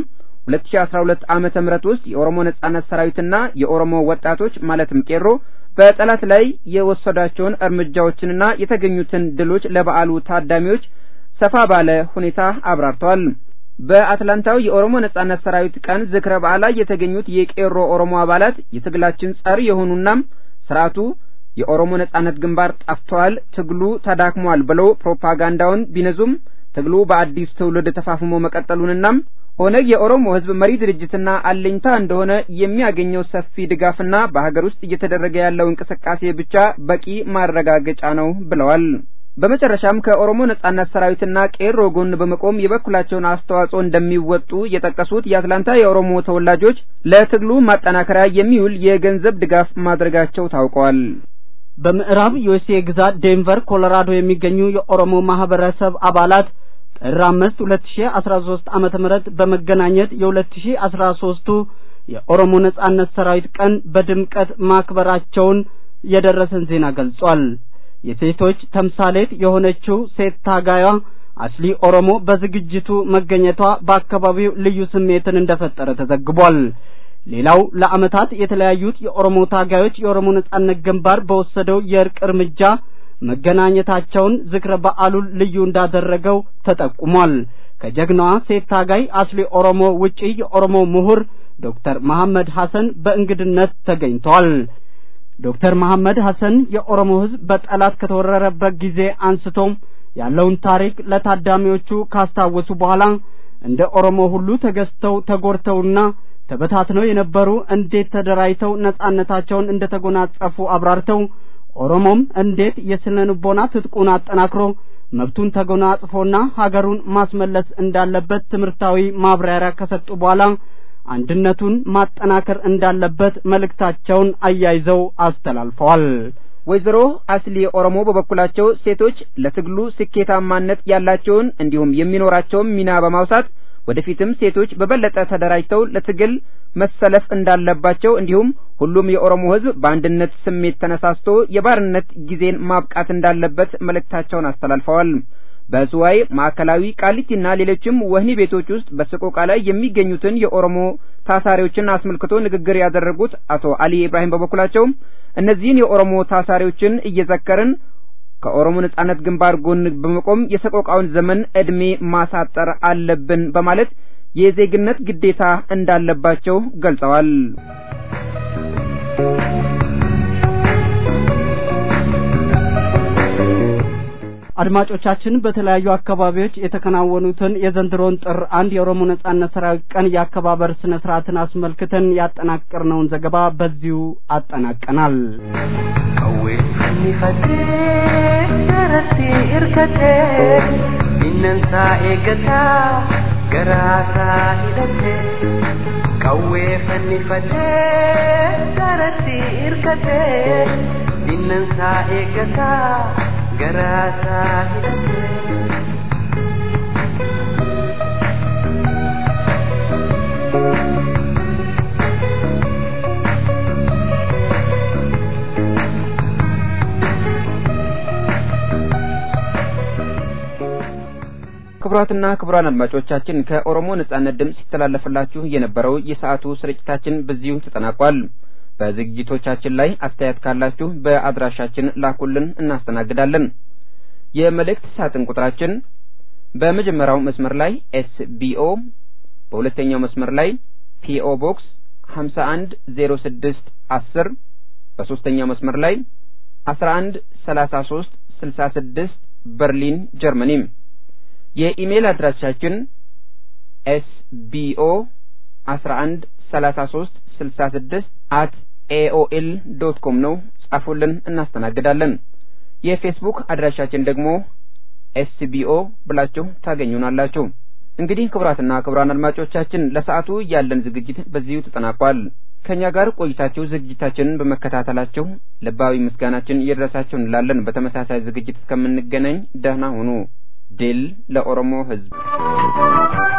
2012 ዓመተ ምህረት ውስጥ የኦሮሞ ነጻነት ሰራዊትና የኦሮሞ ወጣቶች ማለትም ቄሮ በጠላት ላይ የወሰዷቸውን እርምጃዎችንና የተገኙትን ድሎች ለበዓሉ ታዳሚዎች ሰፋ ባለ ሁኔታ አብራርተዋል። በአትላንታው የኦሮሞ ነጻነት ሰራዊት ቀን ዝክረ በዓል ላይ የተገኙት የቄሮ ኦሮሞ አባላት የትግላችን ጸር የሆኑና ስርዓቱ የኦሮሞ ነጻነት ግንባር ጠፍቷል፣ ትግሉ ተዳክሟል ብለው ፕሮፓጋንዳውን ቢነዙም ትግሉ በአዲስ ትውልድ ተፋፍሞ መቀጠሉንና ኦነግ የኦሮሞ ህዝብ መሪ ድርጅትና አለኝታ እንደሆነ የሚያገኘው ሰፊ ድጋፍና በሀገር ውስጥ እየተደረገ ያለው እንቅስቃሴ ብቻ በቂ ማረጋገጫ ነው ብለዋል። በመጨረሻም ከኦሮሞ ነጻነት ሰራዊትና ቄሮ ጎን በመቆም የበኩላቸውን አስተዋጽኦ እንደሚወጡ የጠቀሱት የአትላንታ የኦሮሞ ተወላጆች ለትግሉ ማጠናከሪያ የሚውል የገንዘብ ድጋፍ ማድረጋቸው ታውቋል። በምዕራብ ዩኤስኤ ግዛት ዴንቨር ኮሎራዶ የሚገኙ የኦሮሞ ማህበረሰብ አባላት ጥር 5 2013 ዓመተ ምህረት በመገናኘት የ2013ቱ የኦሮሞ ነጻነት ሰራዊት ቀን በድምቀት ማክበራቸውን የደረሰን ዜና ገልጿል። የሴቶች ተምሳሌት የሆነችው ሴት ታጋያ አስሊ ኦሮሞ በዝግጅቱ መገኘቷ በአካባቢው ልዩ ስሜትን እንደፈጠረ ተዘግቧል። ሌላው ለአመታት የተለያዩት የኦሮሞ ታጋዮች የኦሮሞ ነጻነት ግንባር በወሰደው የእርቅ እርምጃ መገናኘታቸውን ዝክረ በዓሉን ልዩ እንዳደረገው ተጠቁሟል። ከጀግናዋ ሴት ታጋይ አስሊ ኦሮሞ ውጪ የኦሮሞ ምሁር ዶክተር መሐመድ ሐሰን በእንግድነት ተገኝተዋል። ዶክተር መሐመድ ሐሰን የኦሮሞ ህዝብ በጠላት ከተወረረበት ጊዜ አንስቶ ያለውን ታሪክ ለታዳሚዎቹ ካስታወሱ በኋላ እንደ ኦሮሞ ሁሉ ተገዝተው ተጎርተውና ተበታትነው የነበሩ እንዴት ተደራጅተው ነጻነታቸውን እንደተጎናጸፉ አብራርተው ኦሮሞም እንዴት የስነልቦና ትጥቁን አጠናክሮ መብቱን ተጎናጽፎና ሀገሩን ማስመለስ እንዳለበት ትምህርታዊ ማብራሪያ ከሰጡ በኋላ አንድነቱን ማጠናከር እንዳለበት መልእክታቸውን አያይዘው አስተላልፈዋል። ወይዘሮ አስሊ ኦሮሞ በበኩላቸው ሴቶች ለትግሉ ስኬታማነት ያላቸውን እንዲሁም የሚኖራቸው ሚና በማውሳት ወደፊትም ሴቶች በበለጠ ተደራጅተው ለትግል መሰለፍ እንዳለባቸው እንዲሁም ሁሉም የኦሮሞ ህዝብ በአንድነት ስሜት ተነሳስቶ የባርነት ጊዜን ማብቃት እንዳለበት መልእክታቸውን አስተላልፈዋል። በዝዋይ ማዕከላዊ ቃሊቲና ሌሎችም ወህኒ ቤቶች ውስጥ በሰቆቃ ላይ የሚገኙትን የኦሮሞ ታሳሪዎችን አስመልክቶ ንግግር ያደረጉት አቶ አሊ ኢብራሂም በበኩላቸው እነዚህን የኦሮሞ ታሳሪዎችን እየዘከርን ከኦሮሞ ነጻነት ግንባር ጎን በመቆም የሰቆቃውን ዘመን እድሜ ማሳጠር አለብን በማለት የዜግነት ግዴታ እንዳለባቸው ገልጸዋል። አድማጮቻችን በተለያዩ አካባቢዎች የተከናወኑትን የዘንድሮን ጥር 1 የኦሮሞ ነጻነት ሰራዊት ቀን ያከባበር ስነ ስርዓትን አስመልክተን ያጠናቀርነውን ዘገባ በዚሁ አጠናቀናል። Garasa ክቡራትና ክቡራን አድማጮቻችን ከኦሮሞ ነጻነት ድምጽ ሲተላለፍላችሁ የነበረው የሰዓቱ ስርጭታችን በዚሁ ተጠናቋል። በዝግጅቶቻችን ላይ አስተያየት ካላችሁ በአድራሻችን ላኩልን እናስተናግዳለን። የመልእክት ሳጥን ቁጥራችን በመጀመሪያው መስመር ላይ SBO፣ በሁለተኛው መስመር ላይ PO Box 510610፣ በሶስተኛው መስመር ላይ 113366 በርሊን ጀርመኒ። የኢሜል አድራሻችን sbo113366@aol.com ነው። ጻፉልን እናስተናግዳለን። የፌስቡክ አድራሻችን ደግሞ SBO ብላችሁ ታገኙናላችሁ። እንግዲህ ክቡራትና ክቡራን አድማጮቻችን ለሰዓቱ ያለን ዝግጅት በዚሁ ተጠናቋል። ከኛ ጋር ቆይታችሁ ዝግጅታችንን በመከታተላችሁ ልባዊ ምስጋናችን ይድረሳችሁ እንላለን። በተመሳሳይ ዝግጅት እስከምንገናኝ ደህና ሁኑ። ድል ለኦሮሞ ሕዝብ።